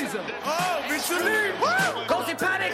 Caesar. Oh, Michelin. Cozy Panic.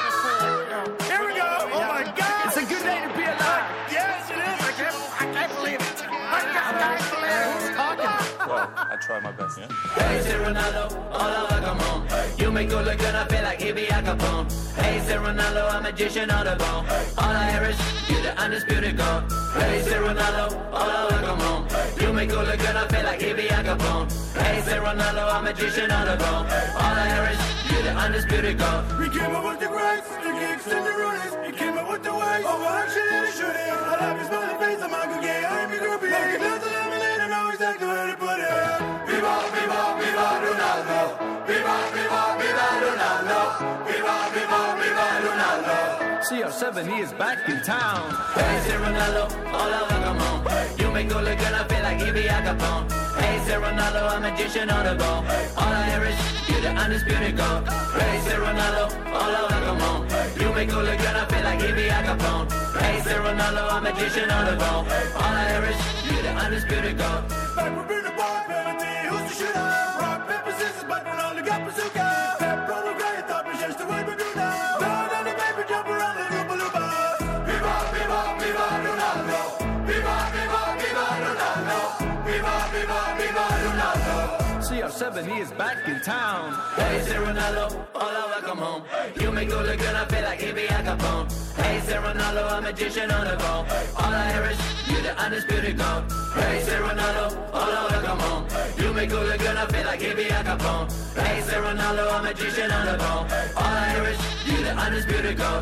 Here we go. Oh my God. It's a good day to be alive. Yes, it is. I can't believe it. I can't believe it. Well, I try my best. Yeah? Hey, say Ronaldo, all over, come on. You make go look good, I feel like Hibby Al Capone. Hey, say Ronaldo, I'm a magician on the bone. All I hear is, you the undisputed GOAT. Hey, say Ronaldo, all over, come on. You make go look good, I feel like Hibby Al Capone. Hey, say Ronaldo, I'm a magician on the bone. All I hear is, you the undisputed GOAT. We came up with the greats, the kicks and the runners. We came up with the ways, overaction and the shooting. I love his smiling face, I'm Michael Gay, I'm your groupie. Like another lemonade, I know exactly where to put it. Viva, viva, viva Ronaldo. Viva, viva, viva Ronaldo. Viva, viva, viva Ronaldo. CR7 is back in town. Hey, say Ronaldo, all over, come on. You make go look good, I feel like Hibby Al Capone. Hey, say Ronaldo, I'm a magician on the bone. All I hear is, you the undisputed GOAT. Hey, say Ronaldo, all over, come on. You make go look good, I feel like Hibby Al Capone. Hey, say Ronaldo, I'm a magician on the bone. All I hear is, you the undisputed GOAT. Back we're in the bar, penalty, who's the shooter? Rock, paper, scissors, but Ronaldo got bazooka. Pep, brother, great, thought we just the way we do now. Down on the paper, jump around the Lupa. Viva, viva, viva Ronaldo. Viva, viva, viva Ronaldo. Viva, viva, viva Ronaldo. CR7 is back in town. Hey, say Ronaldo, all over, come home. You make go look good, I feel like Hibby Al Capone. Hey, say Ronaldo, I'm a magician on the bone. All I hear is, you the undisputed GOAT. Hey, say Ronaldo, all over, come home. You make go look good, I feel like Hibby Al Capone. Hey, say Ronaldo, I'm a magician on the bone. All I hear is, you the undisputed GOAT.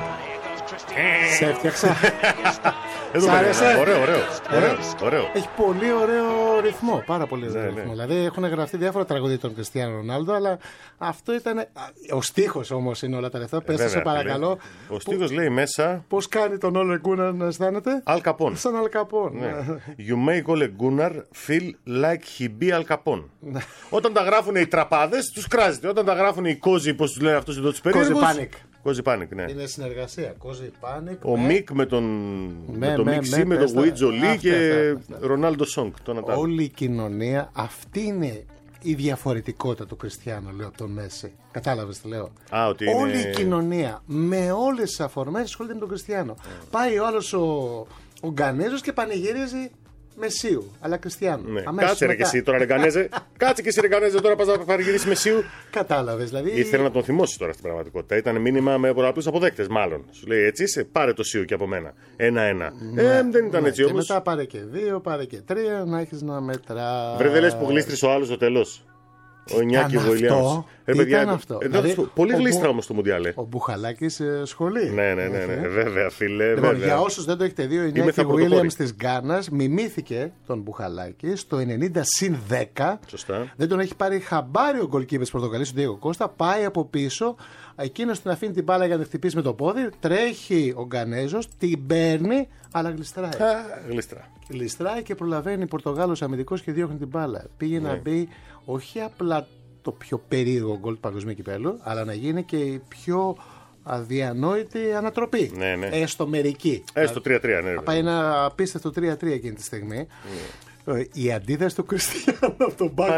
Σε έφτιαξα. Εδώ ωραίο. Έχει πολύ ωραίο ρυθμό. Πάρα πολύ ωραίο ρυθμό. Δηλαδή έχουν γραφτεί διάφορα τραγούδια των Κριστιάνο Ρονάλντο, αλλά αυτό ήταν. Ο στίχος όμως είναι όλα τα λεφτά. Πες σε παρακαλώ. Ο στίχος λέει μέσα. Πώς κάνει τον Όλε Γκούναρ να αισθάνεται? Al Capone. Σαν Al Capone. You make Ole Gunnar feel like he be Al Capone. Όταν τα γράφουν οι τραπάδες, τους κράζεται. Όταν τα γράφουν οι κόζοι, πώς τους λένε αυτούς εδώ τους περίεργους. Cozy Panic, ναι. Είναι συνεργασία. Cozy Panic. Ο Μικ με τον Μίξι, με τον Γουίτζο Λί και Ρονάλντο Σόγκ. Όλη η κοινωνία, αυτή είναι η διαφορετικότητα του Κριστιάνο, λέω, από τον Μέση. Κατάλαβες τι λέω? Όλη η κοινωνία με όλες τις αφορμές ασχολείται με τον Κριστιάνο. Πάει ο άλλος ο Γκανέζος και πανηγυρίζει Μεσίου, αλλά Κριστιάνο. Ναι. Κάτσε ρε και εσύ τώρα, Ρεγκανέζε. Κάτσε και εσύ, Ρεγκανέζε, τώρα πας να πανηγυρίσει Μεσίου. Κατάλαβες, δηλαδή. Ήθελε να τον θυμώσει τώρα στην πραγματικότητα. Ήταν μήνυμα με πολλαπλούς αποδέκτες, μάλλον. Σου λέει έτσι είσαι, πάρε το Σίου και από μένα. 1-1. Δεν ήταν έτσι όμως. Και μετά πάρε και 2, πάρε και 3, να έχεις να μετρά. Βρε, δεν λες που γλίστρισε ο άλλος στο τέλος. Ο Νιάκη Βουιλιάμς. Ήταν αυτό. Δηλαδή, πολύ γλίστρα όμως το Μουντιάλε. Ο Μπουχαλάκης σχολεί. Ναι, βέβαια, φίλε. Λοιπόν, για όσους δεν το έχετε δει, ο Νιάκη Βουιλιάμς της Γκάνας μιμήθηκε τον Μπουχαλάκη στο 90-10. Σωστά. Δεν τον έχει πάρει χαμπάρι ο γκολκίπερς Πορτογαλής, ο Ντιέγκο Κώστα. Πάει από πίσω. Εκείνος την αφήνει την μπάλα για να χτυπήσει με το πόδι. Τρέχει ο Γκανέζος, την παίρνει, αλλά γλιστράει. Γλιστράει και προλαβαίνει ο Πορτογάλος αμυντικός και διώχνει την μπάλα. Πήγε να μπει όχι απλά το πιο περίεργο γκολ του παγκοσμίου κυπέλλου, αλλά να γίνει και η πιο αδιανόητη ανατροπή. Ναι. Έστω μερική. Έστω 3-3, ναι. Θα πάει ένα απίστευτο 3-3 εκείνη τη στιγμή. Η αντίδραση του Κριστιάνου από τον πάγκο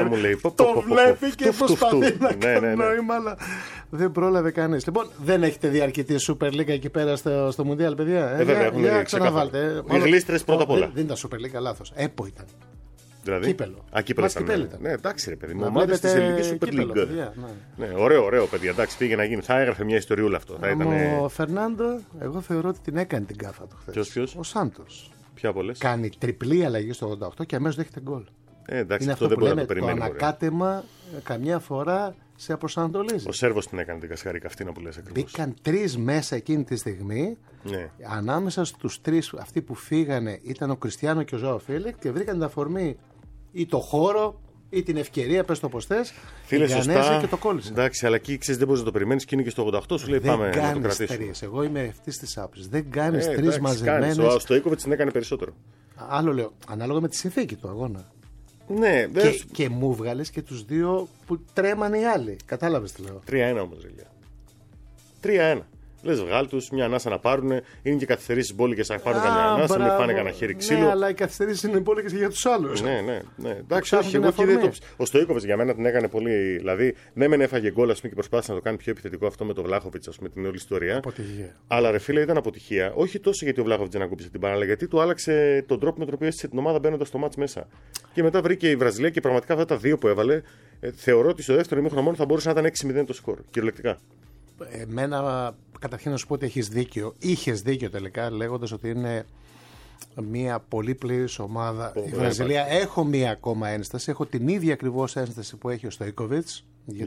το βλέπει και προσπαθεί να κάνει νόημα, αλλά δεν πρόλαβε κανείς. Λοιπόν, δεν έχετε δει αρκετή Super League εκεί πέρα στο Μουντιάλ, παιδιά? Βέβαια, έχουν ξαναβάλτε. Οι γλίστρες πρώτα απ' όλα. Δεν ήταν Super League, λάθος. ΕΠΟ ήταν. Δηλαδή. Κύπελο. Κύπελο ήταν. Ναι, εντάξει, ρε παιδί μου. Ομάδες της ελληνικής Super League. Ναι, ωραίο, παιδιά. Εντάξει, πήγε να γίνει. Θα έγραφε μια ιστοριούλα αυτό. Ο Φερνάντο, εγώ θεωρώ ότι την έκανε την κάφα του χθες. Ποιος? Ο Σάντος. Ποια πολλές? Κάνει τριπλή αλλαγή στο 88 και αμέσως δέχεται γκολ. Εντάξει, είναι αυτό δεν μπορεί να το περιμένει. Το ανακάτεμα καμιά φορά σε αποσανατολίζει. Ο Σέρβος την έκανε την κασχαρή αυτή που λες ακριβώς. Μπήκαν 3 μέσα εκείνη τη στιγμή. Ναι. Ανάμεσα στους 3 αυτοί που φύγανε ήταν ο Κριστιάνο και ο Ζωάο Φέλιξ και βρήκαν την αφορμή ή το χώρο ή την ευκαιρία, πες το πως θες. Φίλε, σωστά. Και το κόλλησε. Εντάξει, αλλά εκεί ξέρεις, δεν μπορείς να το περιμένεις και είναι και στο 88 σου λέει πάμε να το κρατήσουμε. Εγώ είμαι αυτής της άποψης. Δεν κάνεις 3 μαζεμένες. Ο Στοίκοβιτς την έκανε περισσότερο. Άλλο λέω, ανάλογα με τη συνθήκη του αγώνα. Ναι, και μου βγάλες και τους 2 που τρέμανε οι άλλοι. Κατάλαβες τι λέω? 3-1 όμως, Ρίλια. 3-1. Λες βγάλ τους, μια ανάσα να πάρουν. Είναι και καθυστερήσεις μπόλικες να πάρουν καμιά ανάσα, μην φάνε κανένα χέρι ξύλο. Ναι, αλλά οι καθυστερήσεις είναι μπόλικες και για τους άλλους. Ναι. Εντάξει, όχι, εγώ και δεν το. Ο Στοίκοβιτς για μένα την έκανε πολύ. Δηλαδή, ναι, μεν έφαγε γκολ, ας πούμε, και προσπάθησε να το κάνει πιο επιθετικό αυτό με τον Βλάχοβιτς, ας πούμε, την όλη ιστορία. Αποτυχία. Αλλά ρε φίλε, ήταν αποτυχία. Όχι τόσο γιατί ο Βλάχοβιτς δεν ακούμπησε την μπάλα, αλλά γιατί του άλλαξε τον τρόπο με τον οποίο έστησε την ομάδα μπαίνοντας στο μάτς μέσα. Και μετά βρήκε η Βραζιλία και πραγματικά αυτά τα δύο που έβαλε, θεωρώ ότι στο δεύτερο ημίχρονο μόνο θα μπορούσε να ήταν 6-0 το σκορ. Κυριολεκτικά. Εμένα, καταρχήν να σου πω ότι έχεις δίκιο. Είχες δίκιο τελικά, λέγοντας ότι είναι μια πολύ πλήρης ομάδα. Η Βραζιλία, έχω μία ακόμα ένσταση. Έχω την ίδια ακριβώς ένσταση που έχει ο Στοίκοβιτς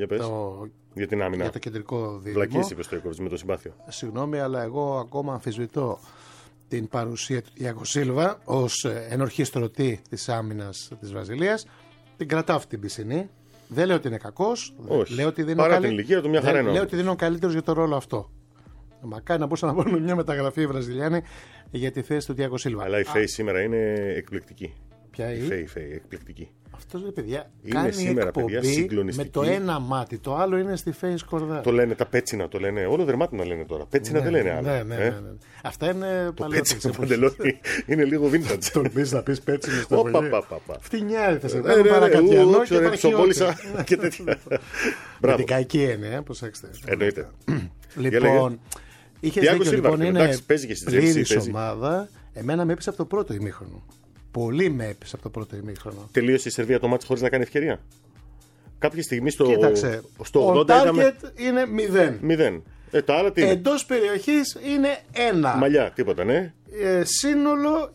για την άμυνα. Για το κεντρικό δίδυμο. Βλακής είπε ο Στοίκοβιτς με το συμπάθειο. Συγγνώμη, αλλά εγώ ακόμα αμφισβητώ την παρουσία του Τιάγκο Σίλβα ως ενορχιστρωτή της άμυνας της Βραζιλίας. Την κρατάω αυτή την πισινή. Δεν λέω ότι είναι κακός. Λέω ότι δεν παρά την ηλικία του, μια χαρά είναι. Λέω ότι δεν είναι ο καλύτερος για το ρόλο αυτό. Μακάρι να μπορούσαν να πάρουν μια μεταγραφή οι Βραζιλιάνοι για τη θέση του Τιάγκο Σίλβα. Αλλά η Φέη σήμερα είναι εκπληκτική. Ποια η Φέη, εκπληκτική. Αυτό ρε παιδιά είναι κάνει σήμερα, εκπομπή παιδιά, συγκλονιστική. Με το ένα μάτι, το άλλο είναι στη Φέη σκορδά. Το λένε τα πέτσινα, το λένε. Όλο δερμάτινα λένε τώρα. Πέτσινα δεν λένε άλλο. Ναι. Αυτά είναι παλαιότερα. Το παντελόνι είναι λίγο vintage. Τολμείς να πεις πέτσινο στο βολί. Φτηνιάρι θα σε κάνει παρακατιανό και επαρχιώτης. Και τέτοια. Με την καϊκή έννοια, προσέξτε. Εννοείται. Λοιπόν, είχες δίκιο, λοιπόν, είναι πλήρης ομάδα. Εμένα με έπεισε από το πρώτο ημίχρονο. Πολύ με έπεισε από το πρώτο ημίχρονο. Τελείωσε η Σερβία το μάτσο χωρίς να κάνει ευκαιρία. Κάποια στιγμή στο 80 target είναι 0. Τα άλλα τι είναι? Εντός περιοχής είναι 1. Μαλλιά, τίποτα, ναι. Σύνολο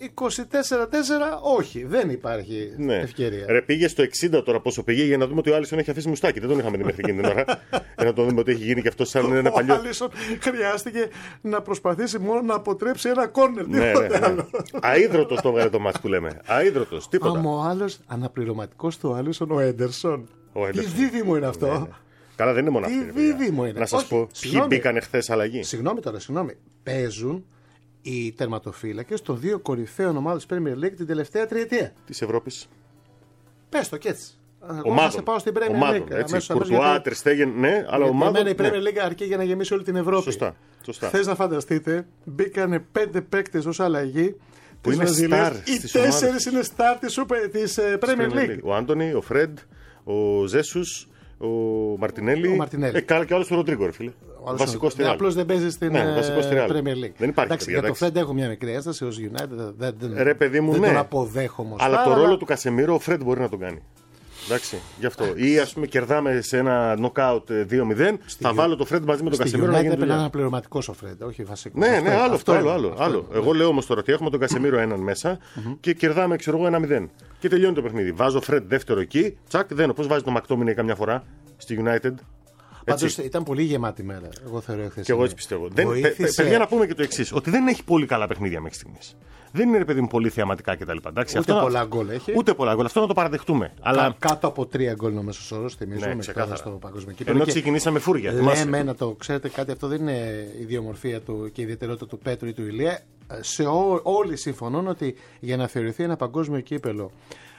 24-4, όχι, δεν υπάρχει ευκαιρία. Ρε, πήγε στο 60 τώρα πόσο πήγε για να δούμε ότι ο Άλισον έχει αφήσει μουστάκι. Δεν τον είχαμε δει μέχρι εκείνη την ώρα. Για να το δούμε ότι έχει γίνει και αυτό σαν ένα παλιό. Ο Άλισον χρειάστηκε να προσπαθήσει μόνο να αποτρέψει ένα κόρνερ. Ναι. Αίδρωτος το έβγαλε το μάτς που λέμε. Αίδρωτος, τίποτα. Άμα ο άλλος αναπληρωματικός του Άλισον, ο Έντερσον. Τι δίδυμο είναι αυτό. Ναι. Καλά, δεν είναι μόνο αυτό. Να σας πω, ποιοι μπήκαν χθες αλλαγή. Συγγνώμη. Παίζουν οι τερματοφύλακες των δύο κορυφαίων ομάδων της Premier League την τελευταία τριετία της Ευρώπης. Πες το και έτσι. Ομάδων. Θα πάω στην Premier League. Έτσι, Κουρτουά, Τερστέγεν, ναι, αλλά ομάδων. Η Premier League αρκεί για να γεμίσει όλη την Ευρώπη. Σωστά. Θες να φανταστείτε, μπήκανε 5 παίκτες ως αλλαγή. Που είναι στάρ. Οι 4 είναι στάρ της Premier League. Ο Άντονι, ο Φρεντ, ο Ζέσους, ο Μαρτινέλη. Καλά και ο άλλος ο Ροντρίγκο, φίλε. Βασικό στη Ρεάλ. Απλώς δεν παίζει στην Premier League. Δεν υπάρχει. Για το Φρεντ έχω μια μικρή ένσταση ως United. Ρε παιδί μου, δεν ναι. τον αποδέχομαι. Αλλά το ρόλο του Κασεμίρο ο Φρεντ μπορεί να τον κάνει. Εντάξει, γι' αυτό. Ή ας πούμε κερδάμε σε ένα knockout 2-0, θα βάλω το Φρεντ μαζί με τον Κασεμίρο να γίνει. Πρέπει να είναι αναπληρωματικός ο Φρεντ, όχι βασικό. Ναι, άλλο. Εγώ λέω όμως τώρα ότι έχουμε τον Κασεμίρο έναν μέσα και κερδάμε, ξέρω εγώ, 1-0. Και τελειώνει το παιχνίδι. Βάζω Φρεντ δεύτερο εκεί, τσακ, δεν. Πώς βάζει το Μακτόμινεϊ καμιά φορά στη United. Πάντως ήταν πολύ γεμάτη μέρα. Εγώ θεωρώ χθες. Και εγώ έτσι πιστεύω. Παιδιά, να πούμε και το εξής: ότι δεν έχει πολύ καλά παιχνίδια μέχρι στιγμής. Δεν είναι, ρε παιδί μου, πολύ θεαματικά κτλ. Ούτε πολλά γκολ έχει. Ούτε πολλά γκολ. Αυτό να το παραδεχτούμε. Αλλά κάτω από 3 γκολ είναι ο μέσος όρος. Θυμίζω μετά στο παγκόσμιο κύπελλο. Ενώ ξεκινήσαμε φούρια. Λέμε να το ξέρετε κάτι, αυτό δεν είναι η ιδιομορφία του και η ιδιαιτερότητα του Πέτρου ή του Ηλία. Όλοι συμφωνούν ότι για να θεωρηθεί ένα παγκόσμιο κύπελλο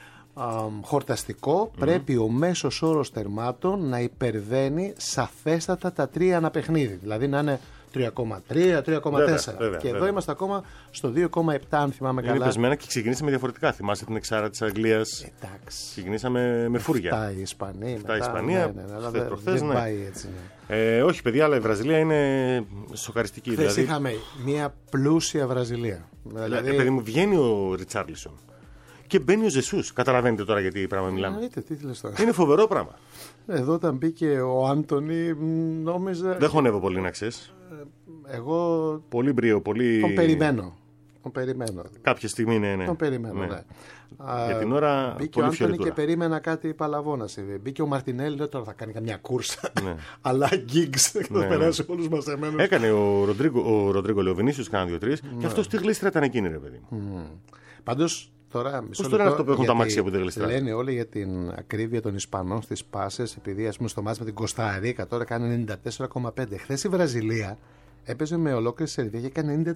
χορταστικό, πρέπει ο μέσος όρος τερμάτων να υπερβαίνει σαφέστατα τα 3 ανά παιχνίδι. Δηλαδή να είναι 3,3, 3,4. Και εδώ είμαστε ακόμα στο 2,7, αν θυμάμαι καλά. Είναι πεσμένα και ξεκινήσαμε διαφορετικά. Θυμάστε την εξάρα της Αγγλίας. Εντάξει. Ξεκινήσαμε με φούρια. Αυτά η Ισπανία. Αυτά η Ισπανία. Δεν πάει έτσι. Όχι, παιδιά, αλλά η Βραζιλία είναι σοκαριστική. Χθες είχαμε μια πλούσια Βραζιλία. Δηλαδή, παιδί μου, βγαίνει ο Ριτσάρλισον και μπαίνει ο Ζεσούς. Καταλαβαίνετε τώρα γιατί πράγμα μιλάμε. Είναι φοβερό πράγμα. Εδώ όταν μπήκε ο Άντονι, νόμιζα. Δεν χωνεύω πολύ, να ξέρεις. Εγώ. Πολύ μπρίο, πολύ. Τον περιμένω. Κάποια στιγμή ναι. Τον περιμένω, ναι. Για την ώρα. Μπήκε ο Άντονι και περίμενα κάτι παλαβό να συμβεί. Μπήκε ο Μαρτινέλη, λέω τώρα θα κάνει καμιά κούρσα. Αλλά γκίγκς θα περάσει όλους μας εμένους. Έκανε ο Ροντρίγκο Λεοβινίσιος, κάνα 2-3. Και αυτό τη γλίστρα ήταν εκείνη, ρε παιδί. Πάντως. Πώς τώρα αυτό που έχουν τα μάξια που δεν γλιστράνε. Λένε όλοι για την ακρίβεια των Ισπανών στις πάσες, επειδή ας πούμε στο μάτς με την Κοσταρίκα τώρα κάνει 94,5. Χθες η Βραζιλία έπαιζε με ολόκληρη Σερβία και έκανε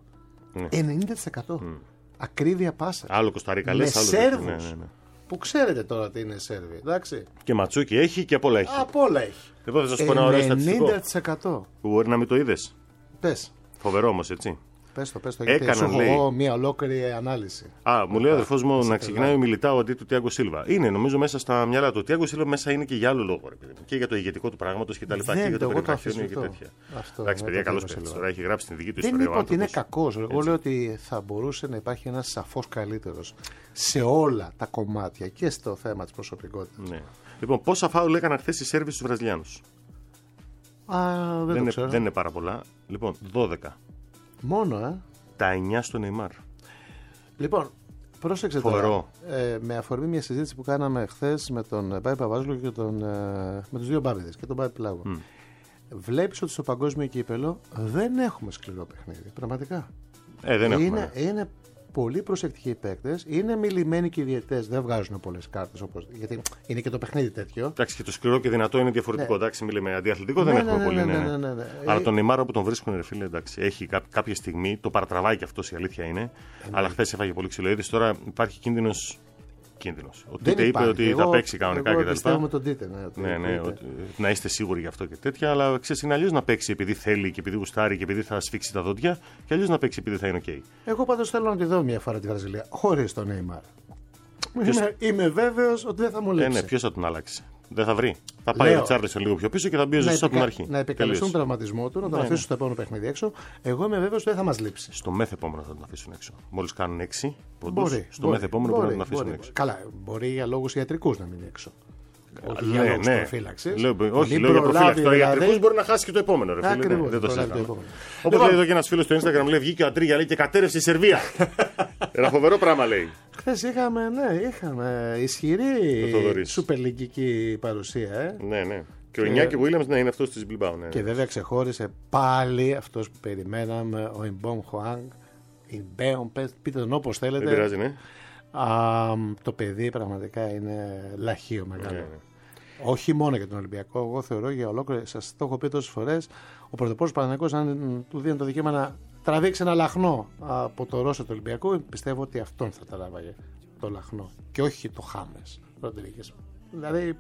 90%. 90%. Ακρίβεια πάσα. Άλλο Κοσταρίκα λες, άλλο Σέρβους. Που ξέρετε τώρα τι είναι Σέρβοι, εντάξει. Και ματσούκι έχει και απ' όλα έχει. Απ' όλα έχει. Εγώ θα σας πω ένα ωραίο στατιστικό. 90%. Που μπορεί να μην το είδες. Πες. Φοβερό όμως, έτσι. Πες το, γιατί σου έχω εγώ μια ολόκληρη ανάλυση. Μου λέει ο αδερφός μου να ξεκινάει ο Μιλιτάο αντί του Τιάγκο Σίλβα. Είναι νομίζω μέσα στα μυαλά του. Ο Τιάγκο Σίλβα μέσα είναι και για άλλο λόγο. Και για το ηγετικό του πράγματος και τα λοιπά. Και για το περιπτυχιόνιο και τέτοια. Εντάξει, παιδιά, καλός παίκτης. Τώρα έχει γράψει την δική του ιστορία. Δεν είπα ότι είναι κακός. Εγώ λέω ότι θα μπορούσε να υπάρχει ένας σαφώς καλύτερος σε όλα τα κομμάτια και στο θέμα της προσωπικότητας. Ναι. Λοιπόν, πόσα φάουλ έκαναν χθες οι Σέρβοι στους Βραζιλιάνους? Δεν είναι πάρα πολλά. Λοιπόν, 12. Μόνο, Τα 9 στο Νεϊμάρ. Λοιπόν, πρόσεξε τώρα. Με αφορμή μια συζήτηση που κάναμε χθες με τον Μπάμπη Παπάζογλου και με τους δύο Μπάμπηδες και τον Μπάμπη Πλάγο. Βλέπεις ότι στο παγκόσμιο κύπελο δεν έχουμε σκληρό παιχνίδι. Πραγματικά. Δεν έχουμε. Είναι πολύ προσεκτικοί οι παίκτες. Είναι μιλημένοι και οι διαιτές. Δεν βγάζουν πολλές κάρτες. Γιατί είναι και το παιχνίδι τέτοιο. Εντάξει, και το σκληρό και δυνατό είναι διαφορετικό. Ναι. Εντάξει, μιλάμε αντιαθλητικό, δεν έχουμε πολύ. Ναι. Αλλά τον Νεϊμάρ που τον βρίσκουν, ρε φίλε, εντάξει, έχει κάποια στιγμή. Το παρατραβάει και αυτό, η αλήθεια είναι. Αλλά χθες έφαγε πολύ ξύλο. Είδες τώρα υπάρχει κίνδυνος. Ο Τίτε είπε ότι θα παίξει κανονικά κτλ. Πιστεύουμε τον Τίτε. Ναι, να είστε σίγουροι γι' αυτό και τέτοια. Αλλά ξέρεις, είναι αλλιώς να παίξει επειδή θέλει και επειδή γουστάρει και επειδή θα σφίξει τα δόντια, και αλλιώς να παίξει επειδή θα είναι OK. Εγώ πάντως θέλω να τη δω μια φορά τη Βραζιλία χωρίς τον Νεϊμάρ. Είμαι βέβαιος ότι δεν θα μου λείψει. Ναι, ποιος θα τον αλλάξει? Δεν θα βρει. Θα πάει ο Τσάρλσον λίγο πιο πίσω και θα μπει ο Ζεσούς από την αρχή. Να επικαλεστούν τον τραυματισμό του, να τον αφήσουν στο επόμενο παιχνίδι έξω. Εγώ είμαι βέβαιος ότι δεν θα μας λείψει. Στο μεθ επόμενο θα τον αφήσουν έξω. Μόλις κάνουν 6 πόντους, στο μεθ επόμενο μπορεί να τον αφήσουν έξω. Καλά, μπορεί για λόγους ιατρικούς να μείνει έξω. Όχι για λόγους προφύλαξης. Όχι, λέω για προφύλαξη. Τώρα για ιατρικούς μπορεί να χάσει και το επόμενο. Δεν το συζητάμε. Όπως λέει εδώ και ένας φίλος στο Instagram, λέει βγήκε ο Αντρίγια και κατέρευσε η Σερβία. Ένα φοβερό πράγμα λέει. Χθες είχαμε ισχυρή σουπερλιγκική παρουσία. Ναι. Και ο Ινιάκη Βίλιαμς είναι αυτός της Μπιλμπάου. Και βέβαια ξεχώρισε πάλι αυτός που περιμέναμε, ο Ιμπέον Χουάνγκ. Πείτε τον όπως θέλετε. Δεν πειράζει, ναι. Το παιδί πραγματικά είναι λαχείο μεγάλο. Όχι μόνο για τον Ολυμπιακό, εγώ θεωρώ για ολόκληρο. Σας το έχω πει τόσες φορές. Ο πρωτοπόρος Παναθηναϊκός, αν του δίνει το δικαίωμα να τραβήξει ένα λαχνό από το ρόστερ του Ολυμπιακού, πιστεύω ότι αυτόν θα τραβάγε το λαχνό και όχι το Χάμες Ροντρίγκες. Δηλαδή,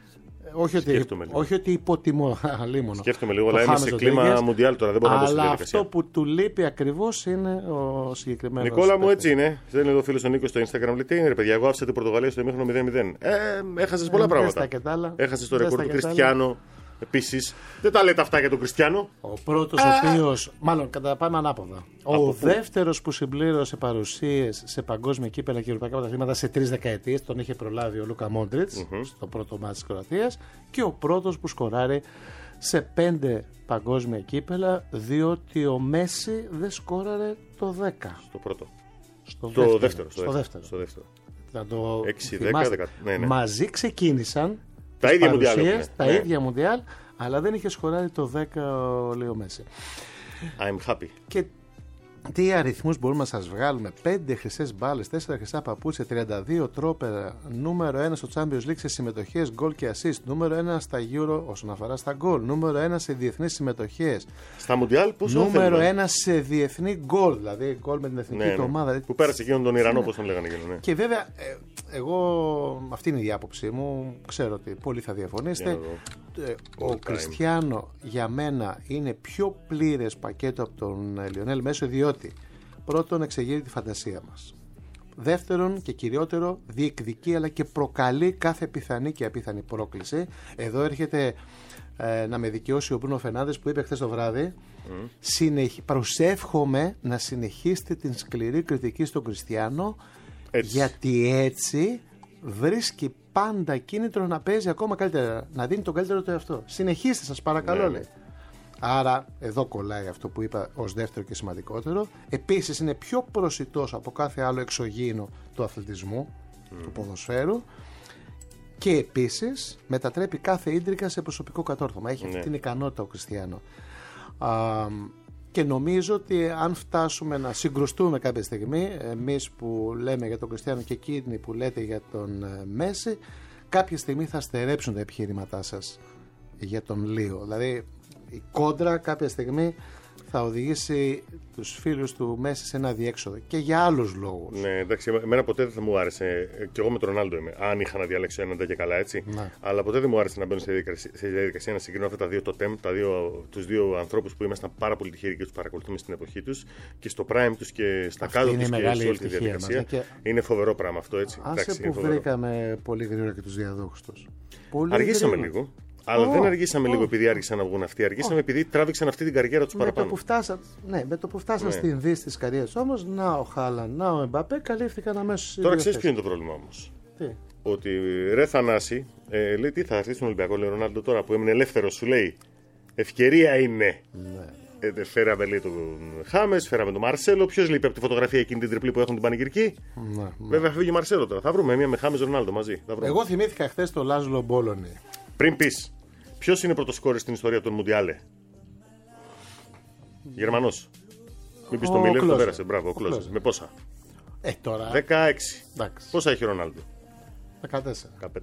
όχι ότι υποτιμώ αλίμονο. Σκέφτομαι λίγο, αλλά είμαι σε κλίμα μουντιάλ τώρα. Δεν μπορώ να το αλλά αυτό που του λείπει ακριβώς είναι ο συγκεκριμένος. Νικόλα μου, έτσι είναι. Δεν είναι εδώ φίλος ο Νίκος στο Instagram. Λέει τι είναι, ρε παιδιά, εγώ άφησα την Πορτογαλία στο ημίχρονο 0-0. Έχασες πολλά πράγματα. Έχασες το ρεκόρ του Κριστιάνο. Επίσης, δεν τα λέτε αυτά για τον Κριστιάνο. Ο πρώτος ο οποίος, μάλλον πάμε ανάποδα. Ο δεύτερος που συμπλήρωσε παρουσίες σε παγκόσμια κύπελα και ευρωπαϊκά πρωταθλήματα σε 3 δεκαετίες, τον είχε προλάβει ο Λούκα Μόντριτς στο πρώτο μάτς της Κροατίας, και ο πρώτος που σκοράρει σε 5 παγκόσμια κύπελα, διότι ο Μέση δεν σκόραρε το 10. Στο πρώτο. Στο δεύτερο. Θα το 6-10. Ναι. Μαζί ξεκίνησαν τα ίδια μουντιάλ, αλλά δεν είχε σκοράρει το 10 ο Λeo Μέση. I'm happy. Και τι αριθμούς μπορούμε να σας βγάλουμε? 5 χρυσές μπάλες, 4 χρυσά παπούτσια, 32 τρόπερα, νούμερο 1 στο Champions League σε συμμετοχές, γκολ και assist, νούμερο 1 στα Euro όσον αφορά στα γκολ, νούμερο 1 σε διεθνείς συμμετοχές. Στα Μουντιάλ πόσο νούμερο 1 σε διεθνή γκολ, δηλαδή γκολ με την εθνική του ομάδα. Που πέρασε εκείνον τον Ιρανό, όπως τον λέγανε εκείνον. Ναι. Και βέβαια, εγώ αυτή είναι η άποψή μου. Ξέρω ότι πολλοί θα διαφωνήσετε. Ο Κριστιάνο για μένα είναι πιο πλήρες πακέτο από τον Λιονέλ Μέση, διότι πρώτον εξεγείρει τη φαντασία μας. Δεύτερον και κυριότερο διεκδικεί αλλά και προκαλεί κάθε πιθανή και απίθανη πρόκληση. Εδώ έρχεται να με δικαιώσει ο Μπρούνο Φερνάνδες που είπε χθες το βράδυ προσεύχομαι να συνεχίσετε την σκληρή κριτική στον Κριστιάνο, γιατί έτσι βρίσκει πάντα κίνητρο να παίζει ακόμα καλύτερα, να δίνει τον καλύτερο του εαυτό. Συνεχίστε σας παρακαλώ, λέει. Άρα εδώ κολλάει αυτό που είπα ως δεύτερο και σημαντικότερο. Επίσης είναι πιο προσιτός από κάθε άλλο εξωγήινο του αθλητισμού, του ποδοσφαίρου, και επίσης μετατρέπει κάθε ίντρικα σε προσωπικό κατόρθωμα. Έχει αυτή την ικανότητα ο Κριστιάνο. Και νομίζω ότι αν φτάσουμε να συγκρουστούμε κάποια στιγμή, εμείς που λέμε για τον Κριστιάνο και εκείνοι που λέτε για τον Μέση, κάποια στιγμή θα στερέψουν τα επιχειρήματά σας για τον Λίο. Δηλαδή η κόντρα κάποια στιγμή θα οδηγήσει τους φίλους του Μέση σε ένα διέξοδο και για άλλους λόγους. Ναι, εντάξει, εμένα ποτέ δεν θα μου άρεσε. Και εγώ με τον Ρονάλντο είμαι. Αν είχα να διαλέξω έναν και καλά, έτσι. Ναι. Αλλά ποτέ δεν μου άρεσε να μπαίνω σε διαδικασία να συγκρίνω αυτά τα δύο τοτέμ, τους δύο ανθρώπους που ήμασταν πάρα πολύ τυχεροί και τους παρακολουθούμε στην εποχή τους και στο prime τους και στα κάτω τους και σε όλη τη διαδικασία. Και... είναι φοβερό πράγμα αυτό, έτσι. Άσε που βρήκαμε πολύ γρήγορα και τους διαδόχους τους. Αργήσαμε λίγο. Αλλά δεν αργήσαμε λίγο επειδή άρχισαν να βγουν αυτοί. Αργήσαμε επειδή τράβηξαν αυτή την καριέρα τους παραπάνω. Με το που φτάσαν στην δύση της καριέρας όμως, να ο Χάλαν, να ο Εμπαπέ καλύφθηκαν αμέσως. Τώρα ξέρεις ποιο είναι το πρόβλημα όμως. Τι? Ότι ρε Θανάση, λέει τι θα έρθει στον Ολυμπιακό, λέει ο Ρονάλντο τώρα που έμεινε ελεύθερος, σου λέει. Ευκαιρία είναι. Ναι. Φέραμε λέει τον Χάμες, φέραμε τον Μαρσέλο. Ποιος λείπει από τη φωτογραφία εκείνη την τριπλή που έχουν την πανηγυρική. Ναι. Βέβαια φύγει Μαρσέλο τώρα. Θα βρούμε μία με Χάμες Ρονάλντο μαζί. Εγώ θυμήθηκα χθες το Λάζλο Μπόλονι. Πριν πεις. Ποιος είναι πρωτοσκόρης στην ιστορία των Μουντιάλε? Γερμανός. Μην πεις το Μίλερ, το πέρασε. Μπράβο, ο Κλόζε. Με πόσα? Τώρα. 16. Εντάξει. Πόσα έχει ο Ρονάλντο? 14. 15.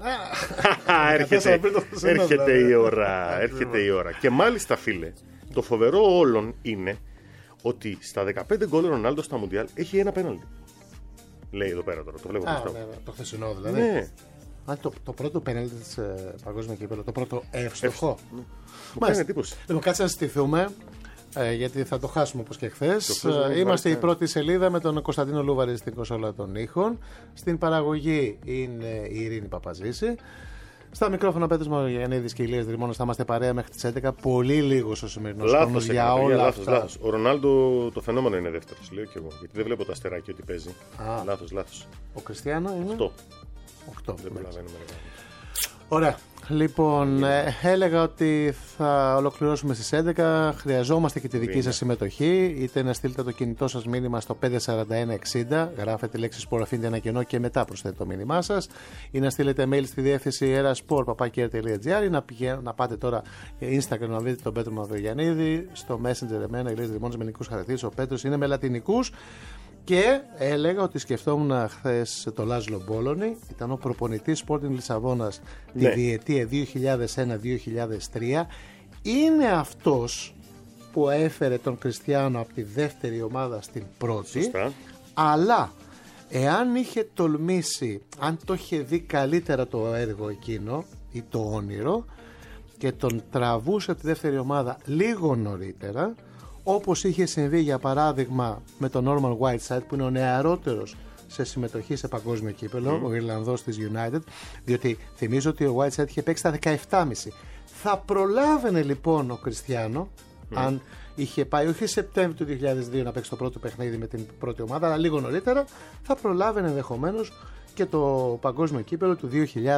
Έρχεται η ώρα. Έρχεται η ώρα. Και μάλιστα, φίλε, το φοβερό όλων είναι ότι στα 15 γκολ ο Ρονάλντο στα Μουντιάλ έχει ένα πέναλτι. Λέει εδώ πέρα τώρα. Το βλέπω μπροστά. Το χθεσινό δηλαδή. Ναι. Το πρώτο πέναλτι της παγκόσμια κύπελλο, το πρώτο εύστοχο. Μου κάνει εντύπωση. Λοιπόν, κάτσε να στηθούμε, γιατί θα το χάσουμε όπως και χθες. Είμαστε η πρώτη σελίδα με τον Κωνσταντίνο Λούβαρη στην κονσόλα των ήχων. Στην παραγωγή είναι η Ειρήνη Παπαζήση. Στα μικρόφωνα Πέτρος Μαυρογιαννίδης και Ηλίας Δρυμώνος θα είμαστε παρέα μέχρι τις 11. Πολύ λίγος ο σημερινός χρόνος για όλα αυτά. Λάθος. Ο Ρονάλντο το φαινόμενο είναι δεύτερος, λέω και εγώ. Γιατί δεν βλέπω το αστεράκι ότι παίζει. Λάθος. Ο Κριστιάνο είναι 8. Δεν προλαβαίνουμε. Ωραία. Λοιπόν, έλεγα ότι θα ολοκληρώσουμε στις 11. Χρειαζόμαστε και τη δική σας συμμετοχή. Είτε να στείλετε το κινητό σας μήνυμα στο 54160, γράφετε λέξη σπορ, αφήνετε ένα κενό και μετά προσθέτετε το μήνυμά σας, ή να στείλετε mail στη διεύθυνση erasport@kr.gr, ή να πάτε τώρα Instagram να βρείτε τον Πέτρο Μαυρογιαννίδη, στο Messenger εμένα, Ηλίας Δρυμώνης με ελληνικούς χαρακτήρες, ο Πέτρος είναι με λατινικούς. Και έλεγα ότι σκεφτόμουν χθες το Λάζλο Μπόλονι, ήταν ο προπονητής Sporting Λισαβόνας τη διετία 2001-2003. Είναι αυτός που έφερε τον Κριστιάνο από τη δεύτερη ομάδα στην πρώτη. Σωστά. Αλλά εάν είχε τολμήσει, αν το είχε δει καλύτερα το έργο εκείνο ή το όνειρο και τον τραβούσε από τη δεύτερη ομάδα λίγο νωρίτερα, όπως είχε συμβεί για παράδειγμα με τον Norman Whiteside που είναι ο νεαρότερος σε συμμετοχή σε παγκόσμιο κύπελλο, ο Ιρλανδός της United, διότι θυμίζω ότι ο Whiteside είχε παίξει στα 17,5. Θα προλάβαινε λοιπόν ο Κριστιάνο, αν είχε πάει όχι Σεπτέμβριο του 2002 να παίξει το πρώτο παιχνίδι με την πρώτη ομάδα, αλλά λίγο νωρίτερα, θα προλάβαινε ενδεχομένως και το παγκόσμιο κύπελλο του